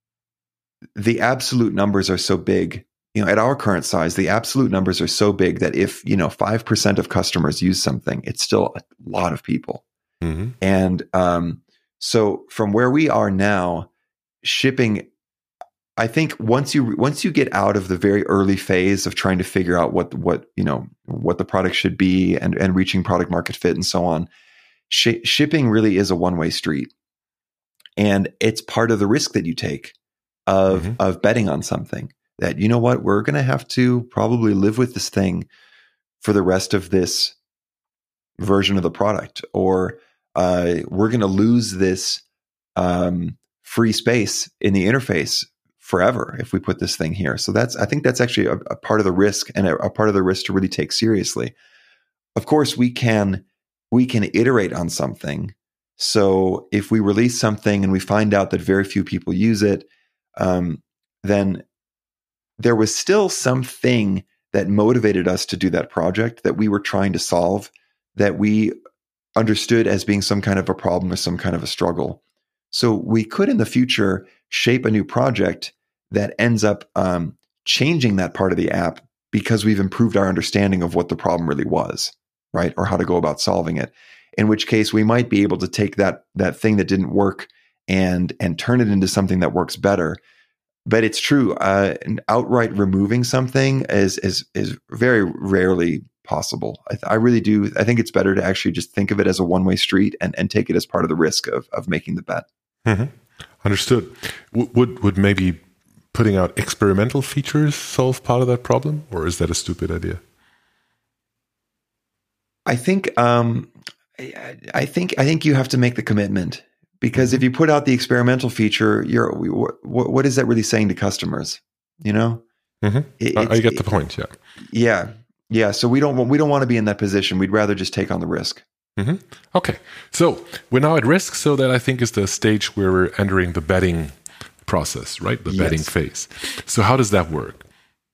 Speaker 2: the absolute numbers are so big. You know, at our current size, the absolute numbers are so big that if you know five percent of customers use something, it's still a lot of people. Mm-hmm. And um, so, from where we are now, shipping. I think once you once you get out of the very early phase of trying to figure out what what you know what the product should be and and reaching product market fit and so on, sh- shipping really is a one way street, and it's part of the risk that you take of mm-hmm. of betting on something that you know what we're going to have to probably live with this thing for the rest of this version of the product, or uh, we're going to lose this um, free space in the interface forever if we put this thing here. So that's, I think that's actually a, a part of the risk, and a, a part of the risk to really take seriously. Of course, we can, we can iterate on something. So if we release something and we find out that very few people use it, um, then there was still something that motivated us to do that project that we were trying to solve, that we understood as being some kind of a problem or some kind of a struggle. So we could in the future shape a new project that ends up um, changing that part of the app because we've improved our understanding of what the problem really was, right? Or how to go about solving it. In which case we might be able to take that that thing that didn't work and and turn it into something that works better. But it's true, uh, outright removing something is is is very rarely possible. I, th- I really do. I think it's better to actually just think of it as a one way street and and take it as part of the risk of of making the bet.
Speaker 1: Mm-hmm. Understood. W- would would maybe putting out experimental features solve part of that problem, or is that a stupid idea?
Speaker 2: I think um, I, I think I think you have to make the commitment, because if you put out the experimental feature, you're what, what is that really saying to customers? You know,
Speaker 1: mm-hmm. it, I, I get the point. Yeah,
Speaker 2: yeah, yeah. So we don't we don't want to be in that position. We'd rather just take on the risk.
Speaker 1: Mm-hmm. Okay, so we're now at risk. So that I think is the stage where we're entering the betting process, right? The betting yes. phase. So how does that work?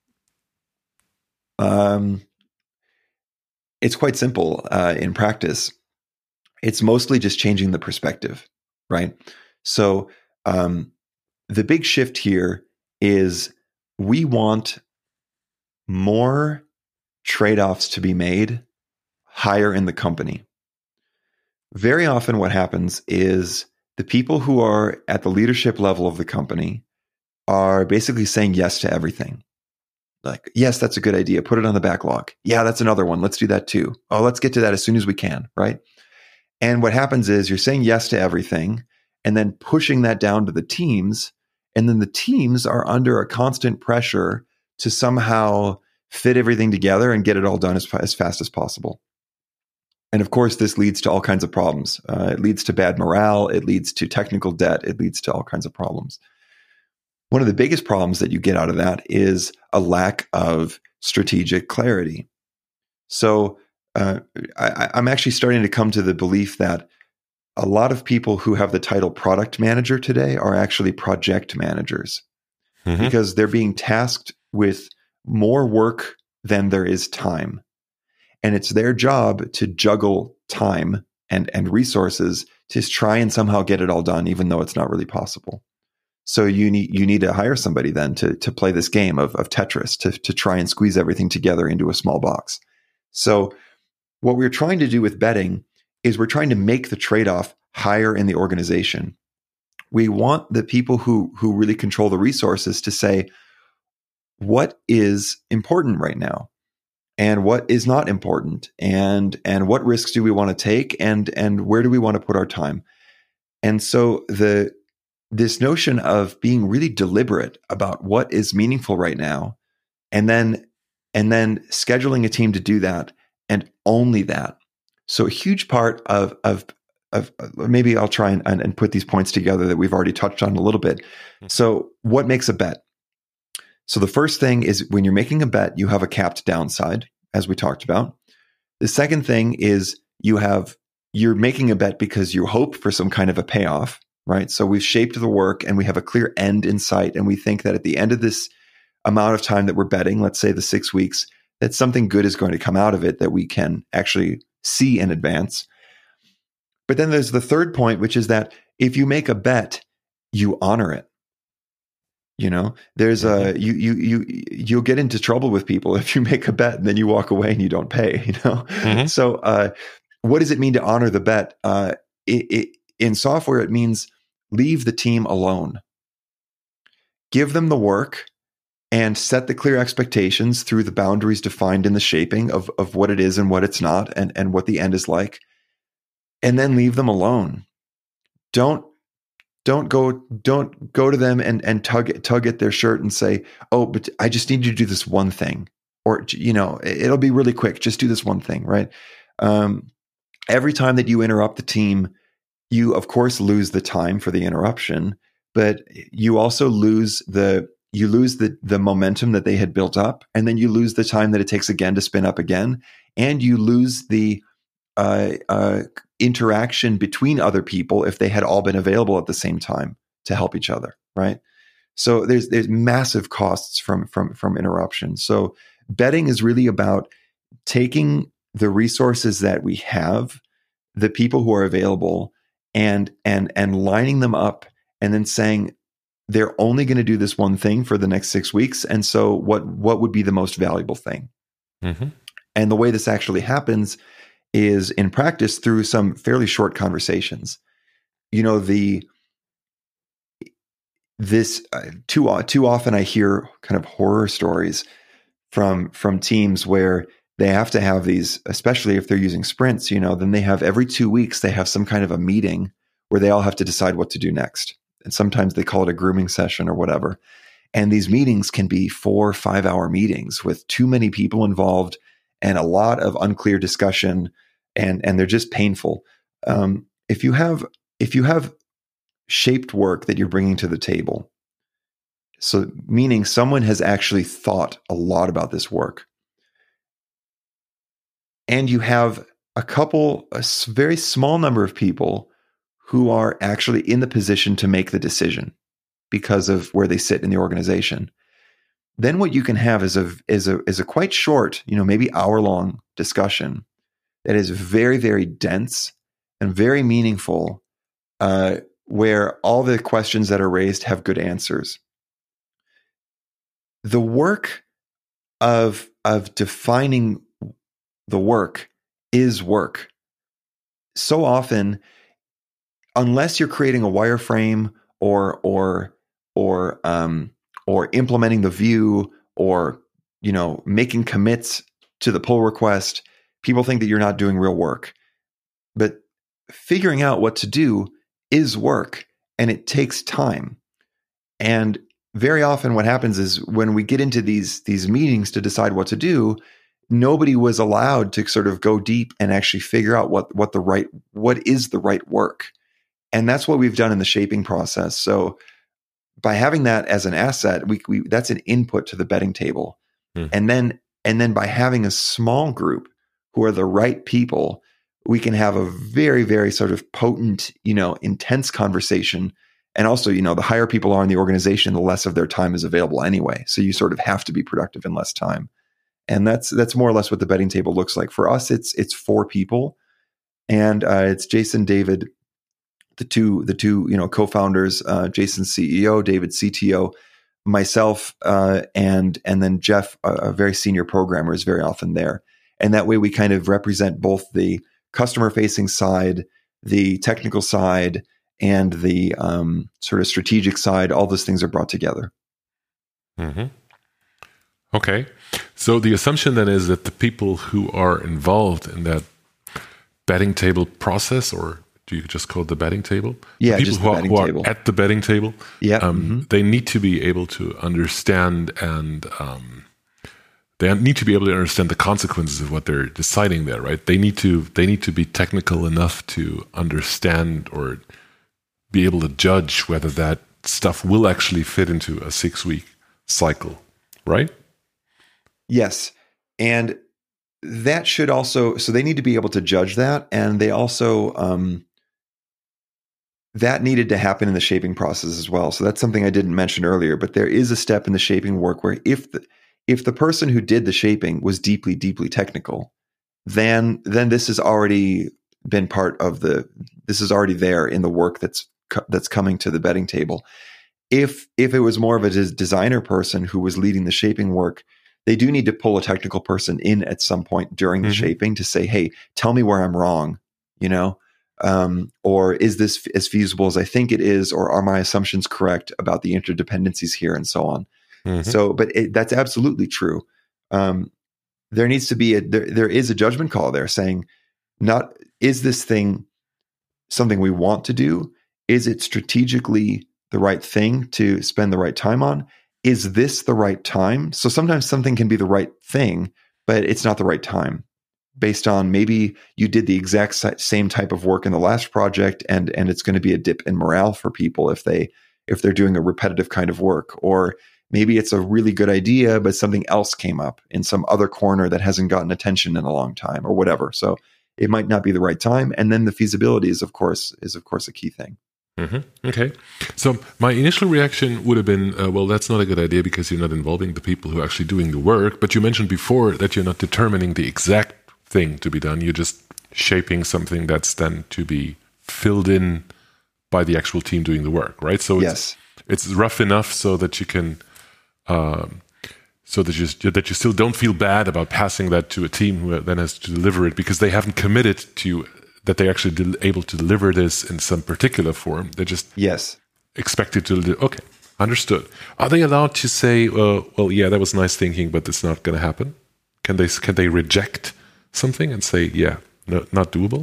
Speaker 2: Um, it's quite simple uh, in practice. It's mostly just changing the perspective, right? So um, the big shift here is we want more trade-offs to be made higher in the company. Very often what happens is the people who are at the leadership level of the company are basically saying yes to everything. Like, yes, that's a good idea. Put it on the backlog. Yeah, that's another one. Let's do that too. Oh, let's get to that as soon as we can, right? And what happens is you're saying yes to everything and then pushing that down to the teams. And then the teams are under a constant pressure to somehow fit everything together and get it all done as, as fast as possible. And of course, this leads to all kinds of problems. Uh, it leads to bad morale. It leads to technical debt. It leads to all kinds of problems. One of the biggest problems that you get out of that is a lack of strategic clarity. So uh, I, I'm actually starting to come to the belief that a lot of people who have the title product manager today are actually project managers, mm-hmm. because they're being tasked with more work than there is time. And it's their job to juggle time and, and resources to try and somehow get it all done, even though it's not really possible. So you need you need to hire somebody then to to play this game of, of Tetris, to, to try and squeeze everything together into a small box. So what we're trying to do with betting is we're trying to make the trade-off higher in the organization. We want the people who who really control the resources to say, what is important right now? And what is not important? And and what risks do we want to take? And and where do we want to put our time? And so the this notion of being really deliberate about what is meaningful right now, and then and then scheduling a team to do that, and only that. So a huge part of of of maybe I'll try and, and, and put these points together that we've already touched on a little bit. So what makes a bet? So the first thing is when you're making a bet, you have a capped downside, as we talked about. The second thing is you have you're making a bet because you hope for some kind of a payoff. Right. So we've shaped the work and we have a clear end in sight. And we think that at the end of this amount of time that we're betting, let's say the six weeks, that something good is going to come out of it that we can actually see in advance. But then there's the third point, which is that if you make a bet, you honor it. You know, there's a you you you you'll get into trouble with people if you make a bet and then you walk away and you don't pay. You know, mm-hmm. so uh, what does it mean to honor the bet? Uh, it, it In software, it means leave the team alone. Give them the work and set the clear expectations through the boundaries defined in the shaping of, of what it is and what it's not, and, and what the end is like. And then leave them alone. Don't don't go don't go to them and, and tug tug at their shirt and say, oh, but I just need you to do this one thing. Or, you know, it'll be really quick. Just do this one thing, right? Um, every time that you interrupt the team, you, of course, lose the time for the interruption, but you also lose the you lose the the momentum that they had built up, and then you lose the time that it takes again to spin up again, and you lose the uh, uh, interaction between other people if they had all been available at the same time to help each other, right? So there's there's massive costs from from from interruption. So betting is really about taking the resources that we have, the people who are available, and and and lining them up, and then saying they're only going to do this one thing for the next six weeks. And so what what would be the most valuable thing? Mm-hmm. And the way this actually happens is in practice through some fairly short conversations. You know, the this uh, too too often I hear kind of horror stories from from teams where they have to have these, especially if they're using sprints, you know, then they have every two weeks, they have some kind of a meeting where they all have to decide what to do next. And sometimes they call it a grooming session or whatever. And these meetings can be four, five hour meetings with too many people involved and a lot of unclear discussion. And, and they're just painful. Um, if you have, if you have shaped work that you're bringing to the table, so meaning someone has actually thought a lot about this work, and you have a couple, a very small number of people who are actually in the position to make the decision because of where they sit in the organization, then what you can have is a is a is a quite short, you know, maybe hour long discussion that is very, very dense and very meaningful, uh, where all the questions that are raised have good answers. The work of of defining the work is work. So often, unless you're creating a wireframe or or or um, or implementing the view or you know, making commits to the pull request, people think that you're not doing real work. But figuring out what to do is work, and it takes time. And very often what happens is when we get into these, these meetings to decide what to do, nobody was allowed to sort of go deep and actually figure out what, what the right, what is the right work. And that's what we've done in the shaping process. So by having that as an asset, we, we that's an input to the betting table. Mm. And then, and then by having a small group who are the right people, we can have a very, very sort of potent, you know, intense conversation. And also, you know, the higher people are in the organization, the less of their time is available anyway. So you sort of have to be productive in less time. And that's that's more or less what the betting table looks like. For us, it's it's four people, and uh, it's Jason, David, the two the two you know co-founders, uh, Jason C E O, David C T O, myself, uh, and and then Jeff, a, a very senior programmer, is very often there. And that way, we kind of represent both the customer-facing side, the technical side, and the um, sort of strategic side. All those things are brought together.
Speaker 1: Mm-hmm. Okay. So the assumption then is that the people who are involved in that betting table process, or do you just call it the betting table?
Speaker 2: Yeah,
Speaker 1: the people
Speaker 2: just
Speaker 1: who,
Speaker 2: the
Speaker 1: are,
Speaker 2: betting
Speaker 1: who are
Speaker 2: table.
Speaker 1: at the betting table,
Speaker 2: yeah,
Speaker 1: um,
Speaker 2: mm-hmm.
Speaker 1: they need to be able to understand and um, they need to be able to understand the consequences of what they're deciding there, right? They need to they need to be technical enough to understand or be able to judge whether that stuff will actually fit into a six-week cycle, right?
Speaker 2: Yes. And that should also, so they need to be able to judge that. And they also, um, that needed to happen in the shaping process as well. So that's something I didn't mention earlier, but there is a step in the shaping work where if the, if the person who did the shaping was deeply, deeply technical, then, then this has already been part of the, this is already there in the work that's, that's coming to the betting table. If, if it was more of a designer person who was leading the shaping work, they do need to pull a technical person in at some point during the mm-hmm. shaping to say, hey, tell me where I'm wrong, you know, um, or is this f- as feasible as I think it is, or are my assumptions correct about the interdependencies here and so on. Mm-hmm. So, but it, that's absolutely true. Um, there needs to be a, there, there is a judgment call there saying, not, is this thing something we want to do? Is it strategically the right thing to spend the right time on? Is this the right time? So sometimes something can be the right thing, but it's not the right time based on maybe you did the exact same type of work in the last project and, and it's going to be a dip in morale for people if they, if they're doing a repetitive kind of work, or maybe it's a really good idea, but something else came up in some other corner that hasn't gotten attention in a long time or whatever. So it might not be the right time. And then the feasibility is of course, is of course a key thing.
Speaker 1: Mm-hmm. Okay. So my initial reaction would have been, uh, well, that's not a good idea because you're not involving the people who are actually doing the work. But you mentioned before that you're not determining the exact thing to be done. You're just shaping something that's then to be filled in by the actual team doing the work, right? So
Speaker 2: yes.
Speaker 1: it's, it's rough enough so that you can, um, so that you, that you still don't feel bad about passing that to a team who then has to deliver it because they haven't committed to that they're actually de- able to deliver this in some particular form. They're just
Speaker 2: yes
Speaker 1: expected to deliver. Okay, understood. Are they allowed to say, uh, well, yeah, that was nice thinking, but it's not going to happen? Can they can they reject something and say, yeah, no, not doable?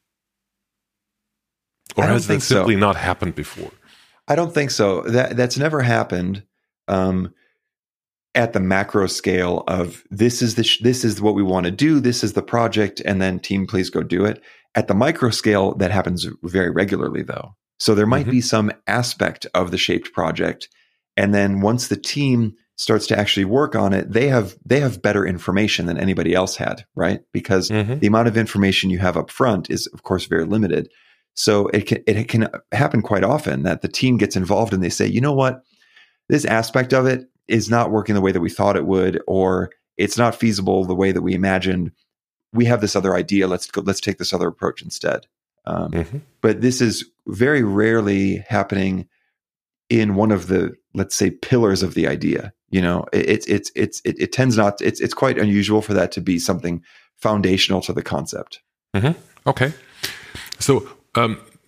Speaker 1: Or has that simply so. not happened before?
Speaker 2: I don't think so. That That's never happened um, at the macro scale of this is the sh- this is what we want to do, this is the project, and then team, please go do it. At the micro scale, that happens very regularly, though. So there might mm-hmm. be some aspect of the shaped project, and then once the team starts to actually work on it, they have they have better information than anybody else had, right? Because mm-hmm. the amount of information you have up front is, of course, very limited. So it can it can happen quite often that the team gets involved and they say, you know what, this aspect of it is not working the way that we thought it would, or it's not feasible the way that we imagined. We have this other idea. Let's go, let's take this other approach instead. Um, mm-hmm. But this is very rarely happening in one of the, let's say, pillars of the idea. You know, it's it's it's it, it tends not. It's it's quite unusual for that to be something foundational to the concept.
Speaker 1: Mm-hmm. Okay, so um,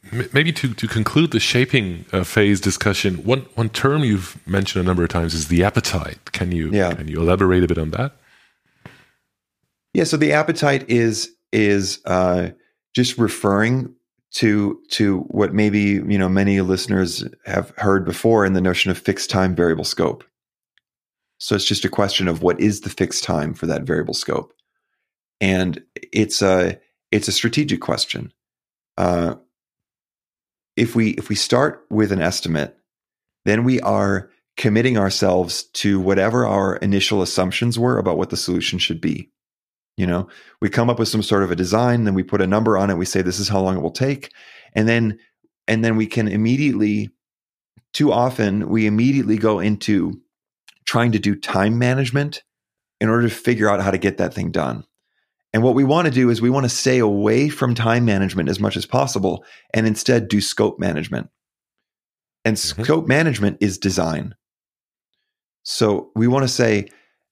Speaker 1: m- maybe to, to conclude the shaping uh, phase discussion, one one term you've mentioned a number of times is the appetite. Can you
Speaker 2: Yeah.
Speaker 1: can you elaborate a bit on that?
Speaker 2: Yeah. So the appetite is is uh, just referring to to what maybe you know many listeners have heard before in the notion of fixed time variable scope. So it's just a question of what is the fixed time for that variable scope, and it's a it's a strategic question. Uh, if we if we start with an estimate, then we are committing ourselves to whatever our initial assumptions were about what the solution should be. You know, we come up with some sort of a design, then we put a number on it. We say this is how long it will take, and then and then we can immediately. Too often, we immediately go into trying to do time management in order to figure out how to get that thing done. And what we want to do is we want to stay away from time management as much as possible, and instead do scope management. And mm-hmm. scope management is design. So we want to say,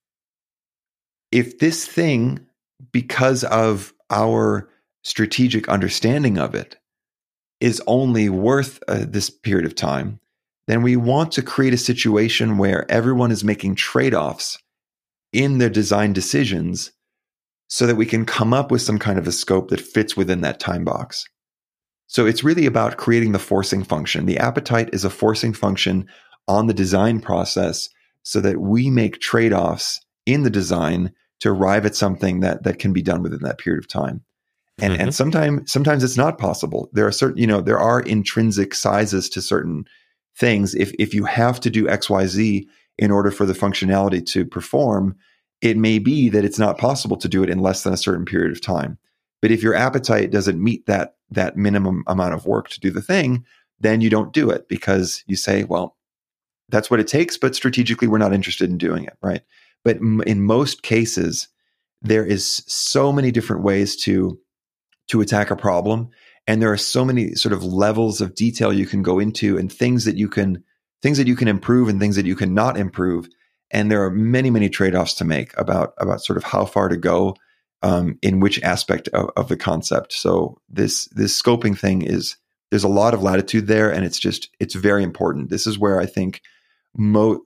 Speaker 2: if this thing, because of our strategic understanding of it, is only worth uh, this period of time, then we want to create a situation where everyone is making trade-offs in their design decisions so that we can come up with some kind of a scope that fits within that time box. So it's really about creating the forcing function. The appetite is a forcing function on the design process so that we make trade-offs in the design to arrive at something that, that can be done within that period of time. And mm-hmm. and sometimes sometimes it's not possible. There are certain, you know, there are intrinsic sizes to certain things. If if you have to do X, Y, Z in order for the functionality to perform, it may be that it's not possible to do it in less than a certain period of time. But if your appetite doesn't meet that that minimum amount of work to do the thing, then you don't do it because you say, well, that's what it takes, but strategically we're not interested in doing it, right? But m- in most cases, there is so many different ways to to attack a problem. And there are so many sort of levels of detail you can go into and things that you can, things that you can improve and things that you can not improve. And there are many, many trade-offs to make about, about sort of how far to go um, in which aspect of, of the concept. So this, this scoping thing is, there's a lot of latitude there, and it's just, it's very important. This is where I think mo,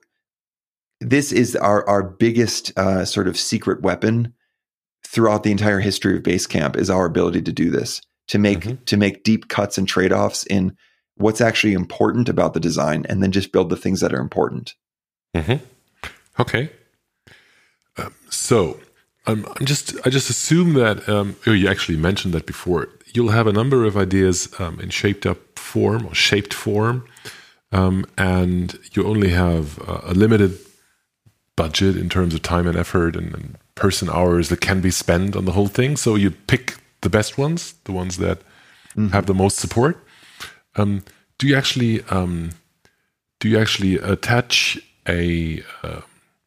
Speaker 2: this is our, our biggest uh, sort of secret weapon throughout the entire history of Basecamp, is our ability to do this, to make mm-hmm. to make deep cuts and trade-offs in what's actually important about the design, and then just build the things that are important.
Speaker 1: Mm-hmm. Okay. Um, so um, I'm just I just assume that um, oh, you actually mentioned that before. You'll have a number of ideas um, in shaped up form or shaped form, um, and you only have uh, a limited budget in terms of time and effort and, and person hours that can be spent on the whole thing. So you pick the best ones, the ones that mm-hmm. have the most support. Um, do you actually um, do you actually attach a uh,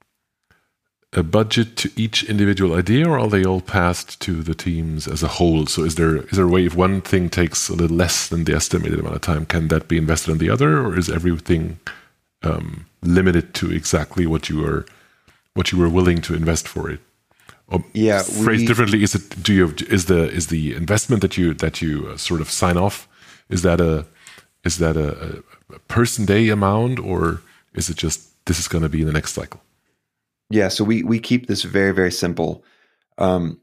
Speaker 1: a budget to each individual idea, or are they all passed to the teams as a whole? So is there is there a way, if one thing takes a little less than the estimated amount of time, can that be invested in the other, or is everything um, limited to exactly what you are what you were willing to invest for it? Or
Speaker 2: yeah,
Speaker 1: phrased
Speaker 2: we,
Speaker 1: differently, is it do you is the is the investment that you that you uh, sort of sign off, is that a is that a, a person day amount, or is it just this is going to be in the next cycle?
Speaker 2: Yeah, so we we keep this very, very simple. Um,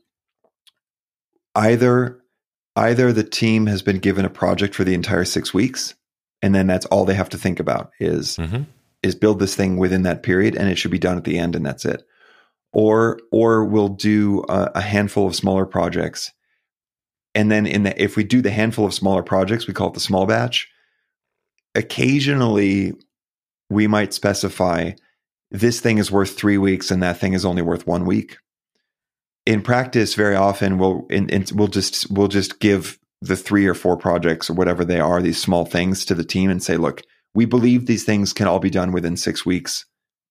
Speaker 2: either either the team has been given a project for the entire six weeks, and then that's all they have to think about is mm-hmm. is build this thing within that period, and it should be done at the end, and that's it. Or or we'll do a, a handful of smaller projects, and then in the if we do the handful of smaller projects, we call it the small batch. Occasionally, we might specify this thing is worth three weeks and that thing is only worth one week. In practice, very often we'll in, in, we'll just we'll just give the three or four projects or whatever they are, these small things, to the team and say, look, we believe these things can all be done within six weeks.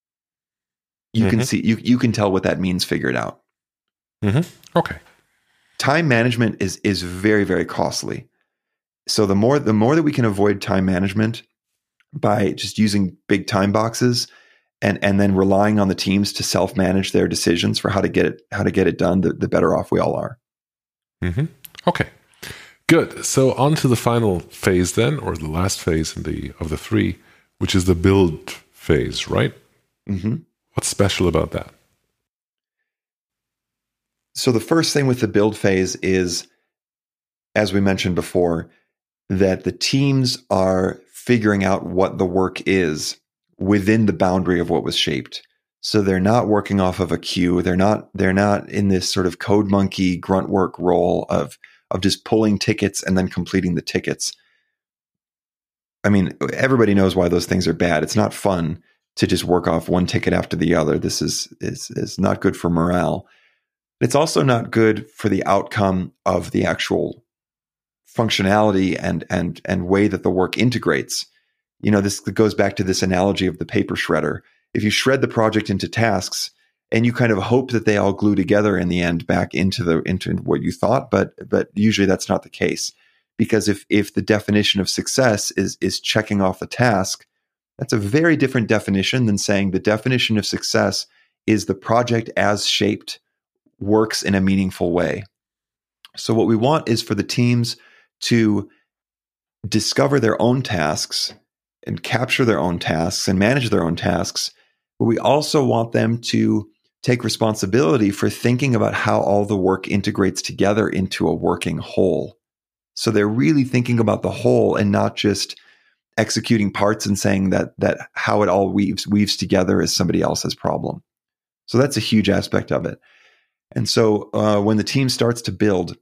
Speaker 2: You mm-hmm. can see you you can tell what that means. Figure it out.
Speaker 1: Mm-hmm. Okay.
Speaker 2: Time management is is very, very costly. So the more the more that we can avoid time management by just using big time boxes, and and then relying on the teams to self-manage their decisions for how to get it how to get it done, the, the better off we all are.
Speaker 1: Mm-hmm. Okay. Good. So on to the final phase then, or the last phase in the of the three, which is the build phase, right?
Speaker 2: Mm-hmm.
Speaker 1: What's special about that?
Speaker 2: So the first thing with the build phase is, as we mentioned before, that the teams are figuring out what the work is within the boundary of what was shaped. So they're not working off of a queue. They're not, they're not in this sort of code monkey grunt work role of, of just pulling tickets and then completing the tickets. I mean, everybody knows why those things are bad. It's not fun to just work off one ticket after the other. This is, is, is not good for morale. It's also not good for the outcome of the actual functionality and and and way that the work integrates. You know, this goes back to this analogy of the paper shredder. If you shred the project into tasks and you kind of hope that they all glue together in the end back into the into what you thought, but but usually that's not the case. Because if if the definition of success is is checking off a task, that's a very different definition than saying the definition of success is the project as shaped works in a meaningful way. So what we want is for the teams to discover their own tasks and capture their own tasks and manage their own tasks. But we also want them to take responsibility for thinking about how all the work integrates together into a working whole. So they're really thinking about the whole and not just executing parts and saying that that how it all weaves weaves together is somebody else's problem. So that's a huge aspect of it. And so uh, when the team starts to build,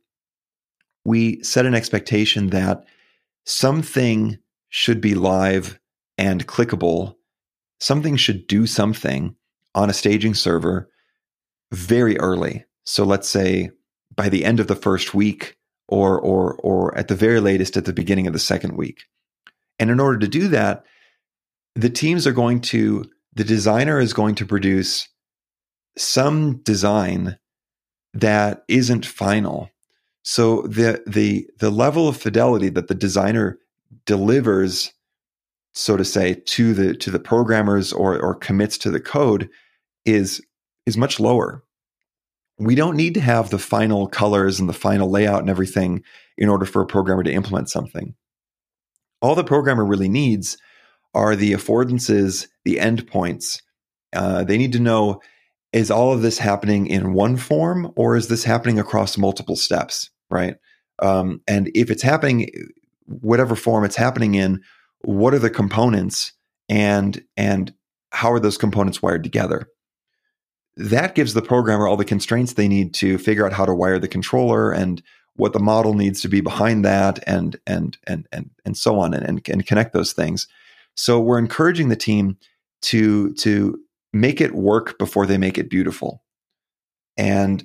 Speaker 2: we set an expectation that something should be live and clickable. Something should do something on a staging server very early. So let's say by the end of the first week, or or or at the very latest at the beginning of the second week. And in order to do that, the teams are going to, the designer is going to produce some design that isn't final. So the the the level of fidelity that the designer delivers, so to say, to the to the programmers or or commits to the code is is much lower. We don't need to have the final colors and the final layout and everything in order for a programmer to implement something. All the programmer really needs are the affordances, the endpoints. Uh, they need to know, is all of this happening in one form or is this happening across multiple steps, right? Um, and if it's happening, whatever form it's happening in, what are the components and, and how are those components wired together? That gives the programmer all the constraints they need to figure out how to wire the controller and what the model needs to be behind that and, and, and, and, and so on, and, and, and connect those things. So we're encouraging the team to, to make it work before they make it beautiful. And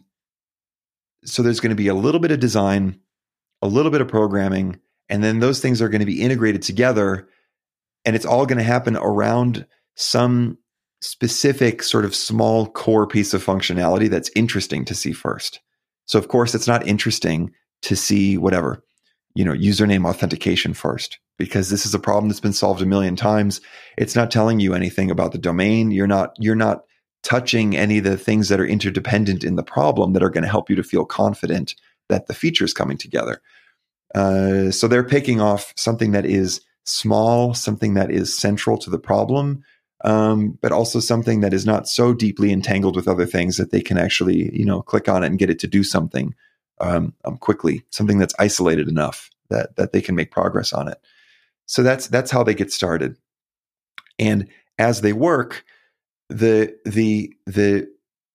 Speaker 2: so there's going to be a little bit of design, a little bit of programming, and then those things are going to be integrated together. And it's all going to happen around some specific sort of small core piece of functionality that's interesting to see first. So of course, it's not interesting to see whatever, you know, username authentication first, because this is a problem that's been solved a million times. It's not telling you anything about the domain. You're not, you're not touching any of the things that are interdependent in the problem that are going to help you to feel confident that the feature is coming together. Uh, so they're picking off something that is small, something that is central to the problem, um, but also something that is not so deeply entangled with other things that they can actually, you know, click on it and get it to do something um, um, quickly, something that's isolated enough that that they can make progress on it. So that's that's how they get started. And as they work, the the the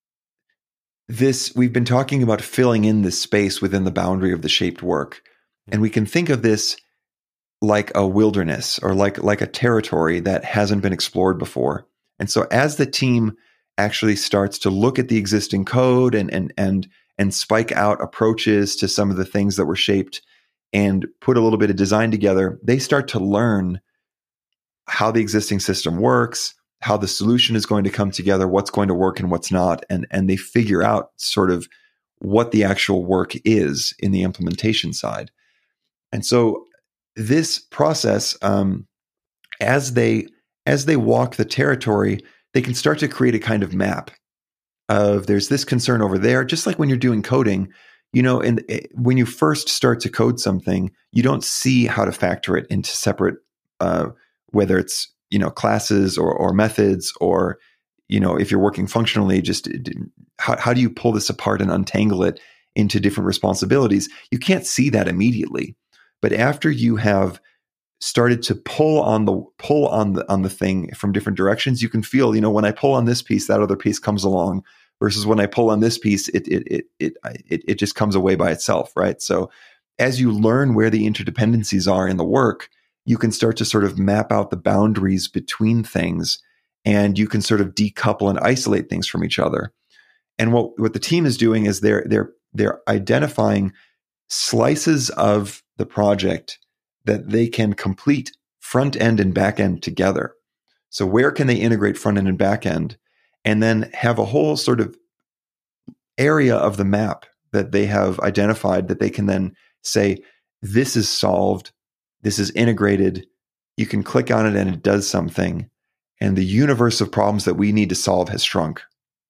Speaker 2: this we've been talking about filling in this space within the boundary of the shaped work, and we can think of this like a wilderness or like like a territory that hasn't been explored before. And so as the team actually starts to look at the existing code and and and and spike out approaches to some of the things that were shaped and put a little bit of design together, they start to learn how the existing system works, how the solution is going to come together, what's going to work and what's not, and and they figure out sort of what the actual work is in the implementation side. And so this process, um, as they as they walk the territory, they can start to create a kind of map of there's this concern over there. Just like when you're doing coding, you know, and when you first start to code something, you don't see how to factor it into separate, uh, whether it's, you know, classes or, or methods, or, you know, if you're working functionally, just how, how do you pull this apart and untangle it into different responsibilities? You can't see that immediately. But after you have started to pull on the pull on the on the thing from different directions, you can feel, you know, when I pull on this piece, that other piece comes along, versus when I pull on this piece, it it it it it, it just comes away by itself, right? So as you learn where the interdependencies are in the work, you can start to sort of map out the boundaries between things, and you can sort of decouple and isolate things from each other. And what, what the team is doing is they're they're they're identifying slices of the project that they can complete front end and back end together. So where can they integrate front end and back end, and then have a whole sort of area of the map that they have identified that they can then say, this is solved, this is integrated, you can click on it and it does something, and the universe of problems that we need to solve has shrunk.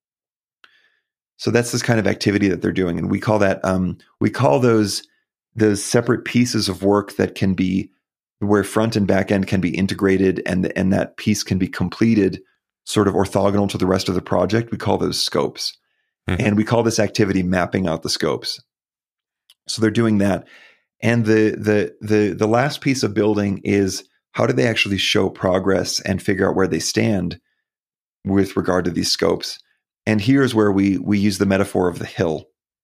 Speaker 2: So that's this kind of activity that they're doing, and we call that um, we call those those separate pieces of work that can be where front and back end can be integrated, and and that piece can be completed sort of orthogonal to the rest of the project. We call those scopes, mm-hmm. and we call this activity mapping out the scopes. So they're doing that, and the the the the last piece of building is how do they actually show progress and figure out where they stand with regard to these scopes. And here's where we we use the metaphor of the hill.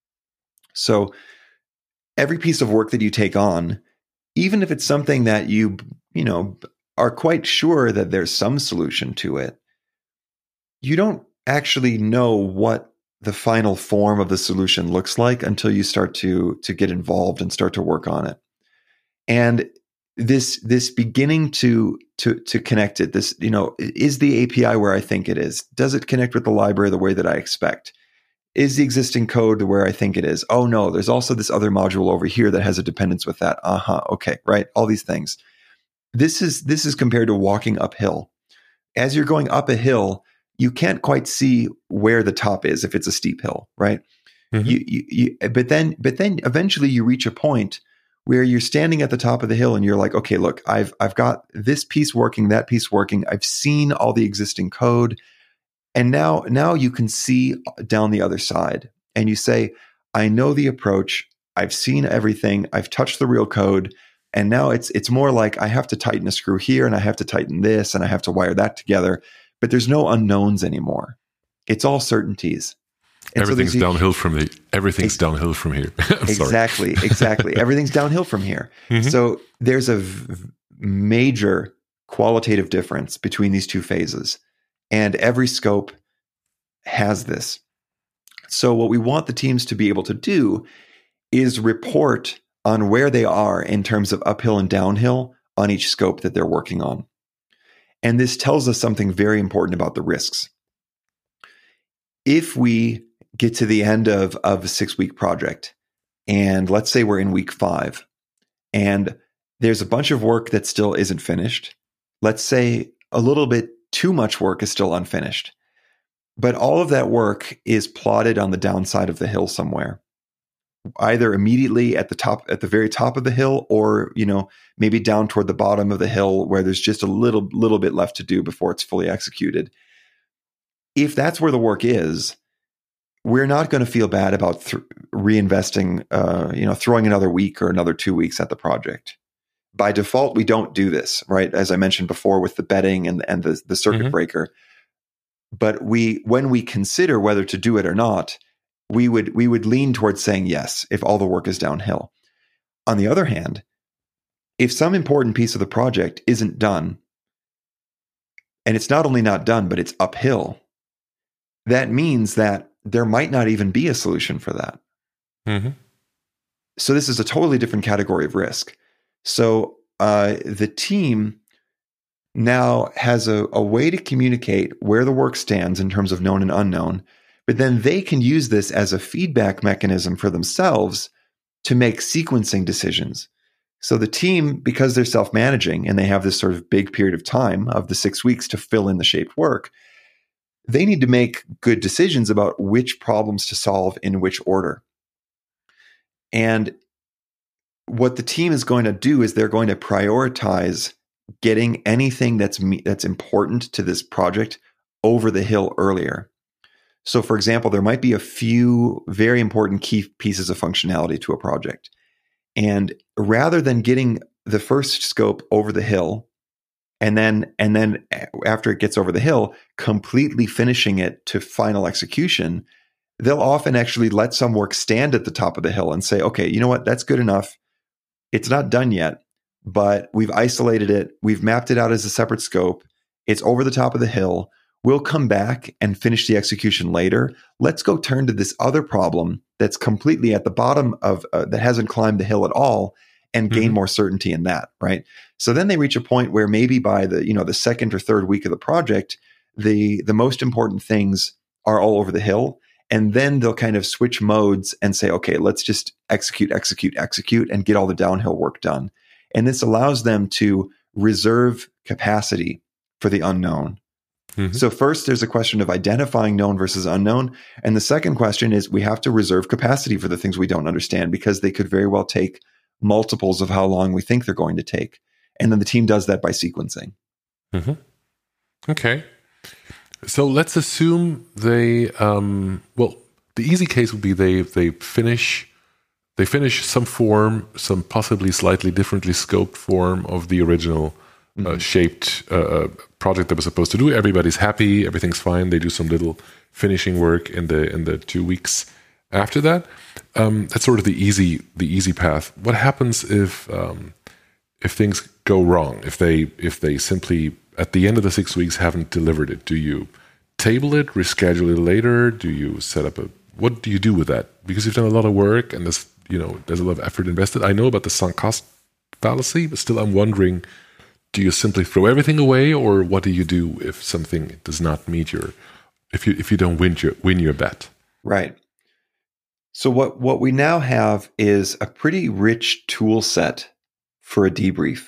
Speaker 2: So every piece of work that you take on, even if it's something that you, you know, are quite sure that there's some solution to it, you don't actually know what the final form of the solution looks like until you start to to get involved and start to work on it. And this this beginning to to to connect it, this, you know, is the A P I where I think it is? Does it connect with the library the way that I expect? Is the existing code where I think it is? Oh no, there's also this other module over here that has a dependence with that. Uh-huh. Okay, right. All these things. This is this is compared to walking uphill. As you're going up a hill, you can't quite see where the top is if it's a steep hill, right? Mm-hmm. You, you, you, but then but then eventually you reach a point where you're standing at the top of the hill and you're like, okay, look, I've I've got this piece working, that piece working. I've seen all the existing code. And now, now you can see down the other side, and you say, I know the approach. I've seen everything. I've touched the real code. And now it's it's more like I have to tighten a screw here, and I have to tighten this, and I have to wire that together. But there's no unknowns anymore. It's all certainties.
Speaker 1: And everything's so downhill from the everything's ex- downhill from here.
Speaker 2: exactly, exactly. Everything's downhill from here. Mm-hmm. So there's a v- major qualitative difference between these two phases, and every scope has this. So what we want the teams to be able to do is report on where they are in terms of uphill and downhill on each scope that they're working on. And this tells us something very important about the risks. If we get to the end of, of a six-week project, and let's say we're in week five, and there's a bunch of work that still isn't finished. Let's say a little bit too much work is still unfinished. But all of that work is plotted on the downside of the hill somewhere, either immediately at the top, at the very top of the hill, or, you know, maybe down toward the bottom of the hill where there's just a little, little bit left to do before it's fully executed. If that's where the work is, we're not going to feel bad about th- reinvesting, uh, you know, throwing another week or another two weeks at the project. By default, we don't do this, right? As I mentioned before, with the bedding and and the the circuit mm-hmm. breaker. But we, when we consider whether to do it or not, we would we would lean towards saying yes if all the work is downhill. On the other hand, if some important piece of the project isn't done, and it's not only not done, but it's uphill, that means that there might not even be a solution for that. Mm-hmm. So this is a totally different category of risk. So uh, the team now has a, a way to communicate where the work stands in terms of known and unknown, but then they can use this as a feedback mechanism for themselves to make sequencing decisions. So the team, because they're self-managing and they have this sort of big period of time of the six weeks to fill in the shaped work, they need to make good decisions about which problems to solve in which order. And what the team is going to do is they're going to prioritize getting anything that's me- that's important to this project over the hill earlier. So, for example, there might be a few very important key pieces of functionality to a project. And rather than getting the first scope over the hill, and then and then after it gets over the hill, completely finishing it to final execution, they'll often actually let some work stand at the top of the hill and say, okay, you know what, that's good enough. It's not done yet, but we've isolated it. We've mapped it out as a separate scope. It's over the top of the hill. We'll come back and finish the execution later. Let's go turn to this other problem that's completely at the bottom of, uh, that hasn't climbed the hill at all, and gain mm-hmm. more certainty in that, right? So then they reach a point where maybe by the, you know, the second or third week of the project, the, the most important things are all over the hill. And then they'll kind of switch modes and say, okay, let's just execute, execute, execute, and get all the downhill work done. And this allows them to reserve capacity for the unknown. Mm-hmm. So first, there's a question of identifying known versus unknown. And the second question is we have to reserve capacity for the things we don't understand, because they could very well take multiples of how long we think they're going to take. And then the team does that by sequencing.
Speaker 1: Mm-hmm. Okay. So let's assume they, um, well, the easy case would be they they finish they finish some form, some possibly slightly differently scoped form of the original mm-hmm. uh, shaped uh, project that was supposed to do. Everybody's happy, everything's fine. They do some little finishing work in the in the two weeks after that. Um, that's sort of the easy the easy path. What happens if um, if things go wrong? If they if they simply at the end of the six weeks haven't delivered it? Do you table it, reschedule it later? Do you set up a, what do you do with that? Because you've done a lot of work and there's, you know, there's a lot of effort invested. I know about the sunk cost fallacy, but still I'm wondering, do you simply throw everything away, or what do you do if something does not meet your, if you if you don't win your win your bet?
Speaker 2: Right. So what, what we now have is a pretty rich tool set for a debrief.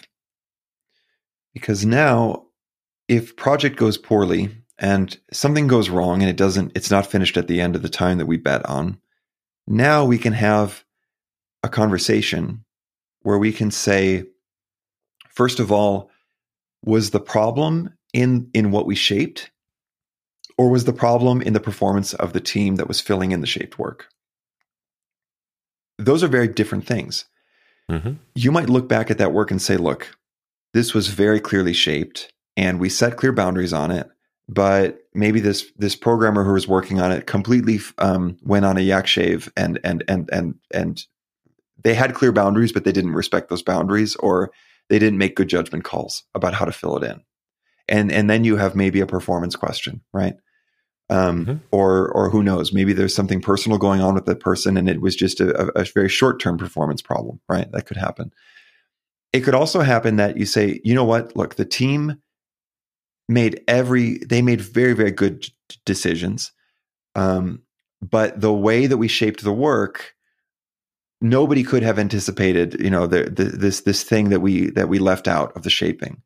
Speaker 2: Because now, if project goes poorly and something goes wrong and it doesn't, it's not finished at the end of the time that we bet on, now we can have a conversation where we can say, first of all, was the problem in, in what we shaped, or was the problem in the performance of the team that was filling in the shaped work? Those are very different things. Mm-hmm. You might look back at that work and say, look, this was very clearly shaped and we set clear boundaries on it, but maybe this this programmer who was working on it completely um, went on a yak shave and and and and and they had clear boundaries, but they didn't respect those boundaries, or they didn't make good judgment calls about how to fill it in. And and then you have maybe a performance question, right? Um, mm-hmm. Or or who knows? Maybe there's something personal going on with that person, and it was just a, a very short term performance problem, right? That could happen. It could also happen that you say, you know what? Look, the team made every they made very very good decisions, um, but the way that we shaped the work, nobody could have anticipated, you know, the, the, this this thing that we that we left out of the shaping.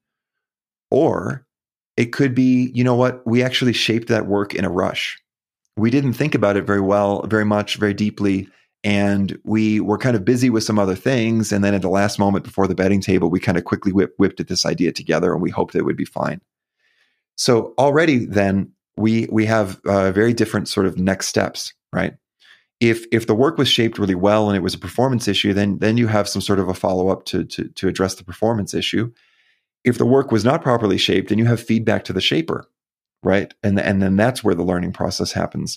Speaker 2: Or it could be, you know what, we actually shaped that work in a rush. We didn't think about it very well, very much, very deeply, and we were kind of busy with some other things. And then at the last moment before the betting table, we kind of quickly whip, whipped at this idea together, and we hoped it would be fine. So already then we we have uh, very different sort of next steps, right? If if the work was shaped really well and it was a performance issue, then then you have some sort of a follow-up to to to address the performance issue. If the work was not properly shaped, then you have feedback to the shaper, right? And, and then that's where the learning process happens.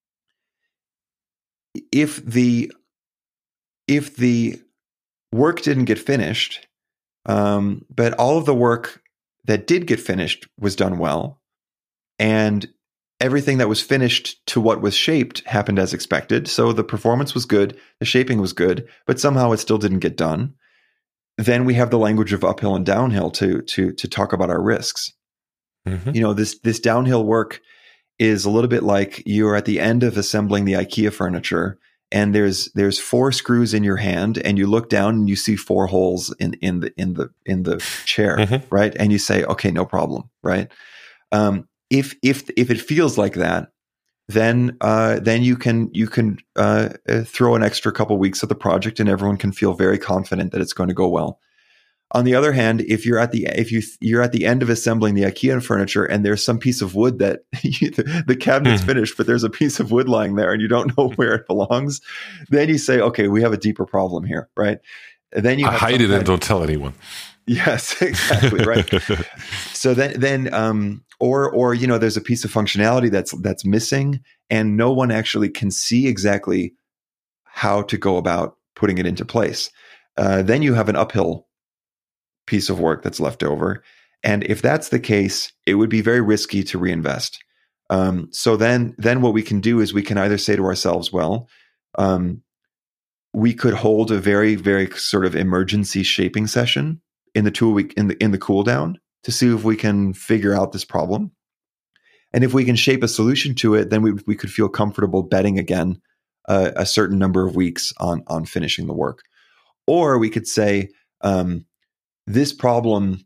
Speaker 2: If the if the work didn't get finished, um, but all of the work that did get finished was done well, and everything that was finished to what was shaped happened as expected, so the performance was good, the shaping was good, but somehow it still didn't get done, then we have the language of uphill and downhill to to to talk about our risks. Mm-hmm. You know, this this downhill work is a little bit like you're at the end of assembling the IKEA furniture, and there's there's four screws in your hand, and you look down and you see four holes in in the in the in the chair, mm-hmm. right? And you say, okay, no problem, right? Um, if if if it feels like that, then uh, then you can you can uh, throw an extra couple weeks at the project, and everyone can feel very confident that it's going to go well. On the other hand, if you're at the if you you're at the end of assembling the IKEA furniture, and there's some piece of wood that you, the, the cabinet's mm. finished, but there's a piece of wood lying there, and you don't know where it belongs, then you say, okay, we have a deeper problem here, right? And then you
Speaker 1: I hide it and don't tell anyone.
Speaker 2: Yes, exactly, right. So then, then, um, or, or, you know, there's a piece of functionality that's, that's missing, and no one actually can see exactly how to go about putting it into place. Uh, then you have an uphill piece of work that's left over. And if that's the case, it would be very risky to reinvest. Um, so then, then what we can do is we can either say to ourselves, well, um, we could hold a very, very sort of emergency shaping session in the two week in the in the cool down to see if we can figure out this problem. And if we can shape a solution to it, then we we could feel comfortable betting again uh, a certain number of weeks on on finishing the work. Or we could say, um, this problem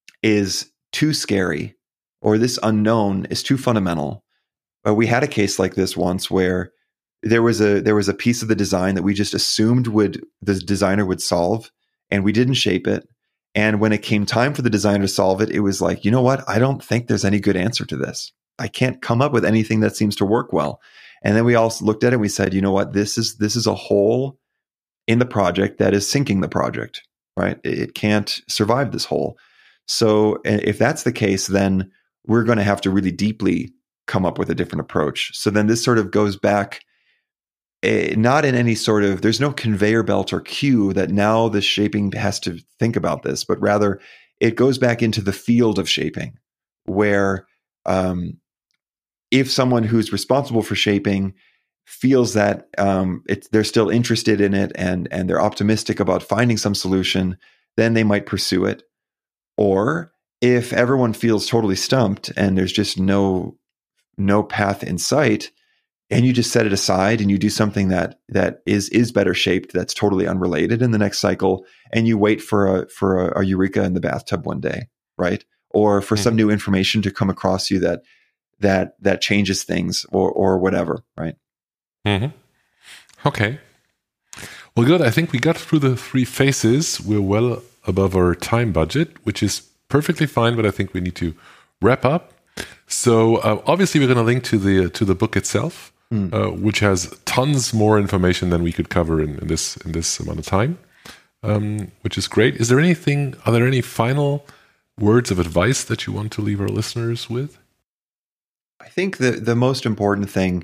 Speaker 2: is too scary, or this unknown is too fundamental. Uh, we had a case like this once where there was a there was a piece of the design that we just assumed would the designer would solve, and we didn't shape it. And when it came time for the designer to solve it, it was like, you know what? I don't think there's any good answer to this. I can't come up with anything that seems to work well. And then we all looked at it and we said, you know what? This is this is a hole in the project that is sinking the project, right? It can't survive this hole. So if that's the case, then we're going to have to really deeply come up with a different approach. So then this sort of goes back, uh, not in any sort of, there's no conveyor belt or queue that now the shaping has to think about this, but rather it goes back into the field of shaping, where um, if someone who's responsible for shaping feels that um, it, they're still interested in it and and they're optimistic about finding some solution, then they might pursue it. Or if everyone feels totally stumped and there's just no no path in sight, and you just set it aside and you do something that that is is better shaped, that's totally unrelated in the next cycle, and you wait for a for a, a eureka in the bathtub one day, right? Or for mm-hmm. some new information to come across you that that that changes things, or or whatever, right?
Speaker 1: Mm-hmm. Okay. Well, good. I think we got through the three phases. We're well above our time budget, which is perfectly fine, but I think we need to wrap up. So uh, obviously we're going to link to the to the book itself, mm. uh, which has tons more information than we could cover in, in this in this amount of time, um, which is great. Is there anything? Are there any final words of advice that you want to leave our listeners with?
Speaker 2: I think the the most important thing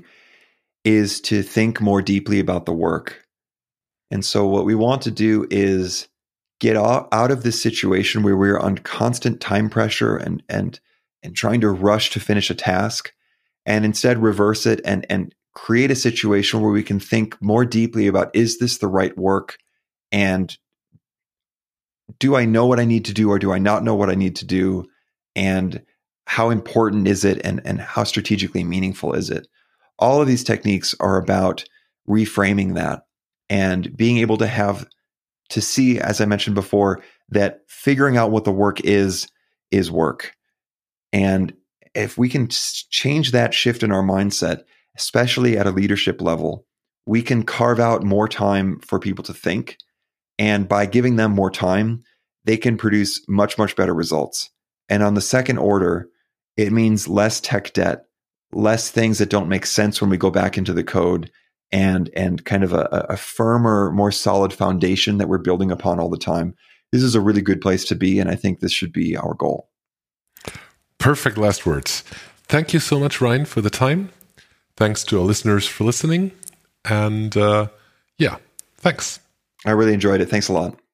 Speaker 2: is to think more deeply about the work. And so what we want to do is get out of this situation where we're on constant time pressure and and and trying to rush to finish a task, and instead reverse it and and create a situation where we can think more deeply about, is this the right work? And do I know what I need to do, or do I not know what I need to do? And how important is it, and, and how strategically meaningful is it? All of these techniques are about reframing that and being able to have to see, as I mentioned before, that figuring out what the work is, is work. And if we can change that shift in our mindset, especially at a leadership level, we can carve out more time for people to think. And by giving them more time, they can produce much, much better results. And on the second order, it means less tech debt, less things that don't make sense when we go back into the code, and and kind of a, a firmer, more solid foundation that we're building upon all the time. This is a really good place to be, and I think this should be our goal.
Speaker 1: Perfect last words. Thank you so much, Ryan, for the time. Thanks to our listeners for listening. And uh, yeah, thanks.
Speaker 2: I really enjoyed it. Thanks a lot.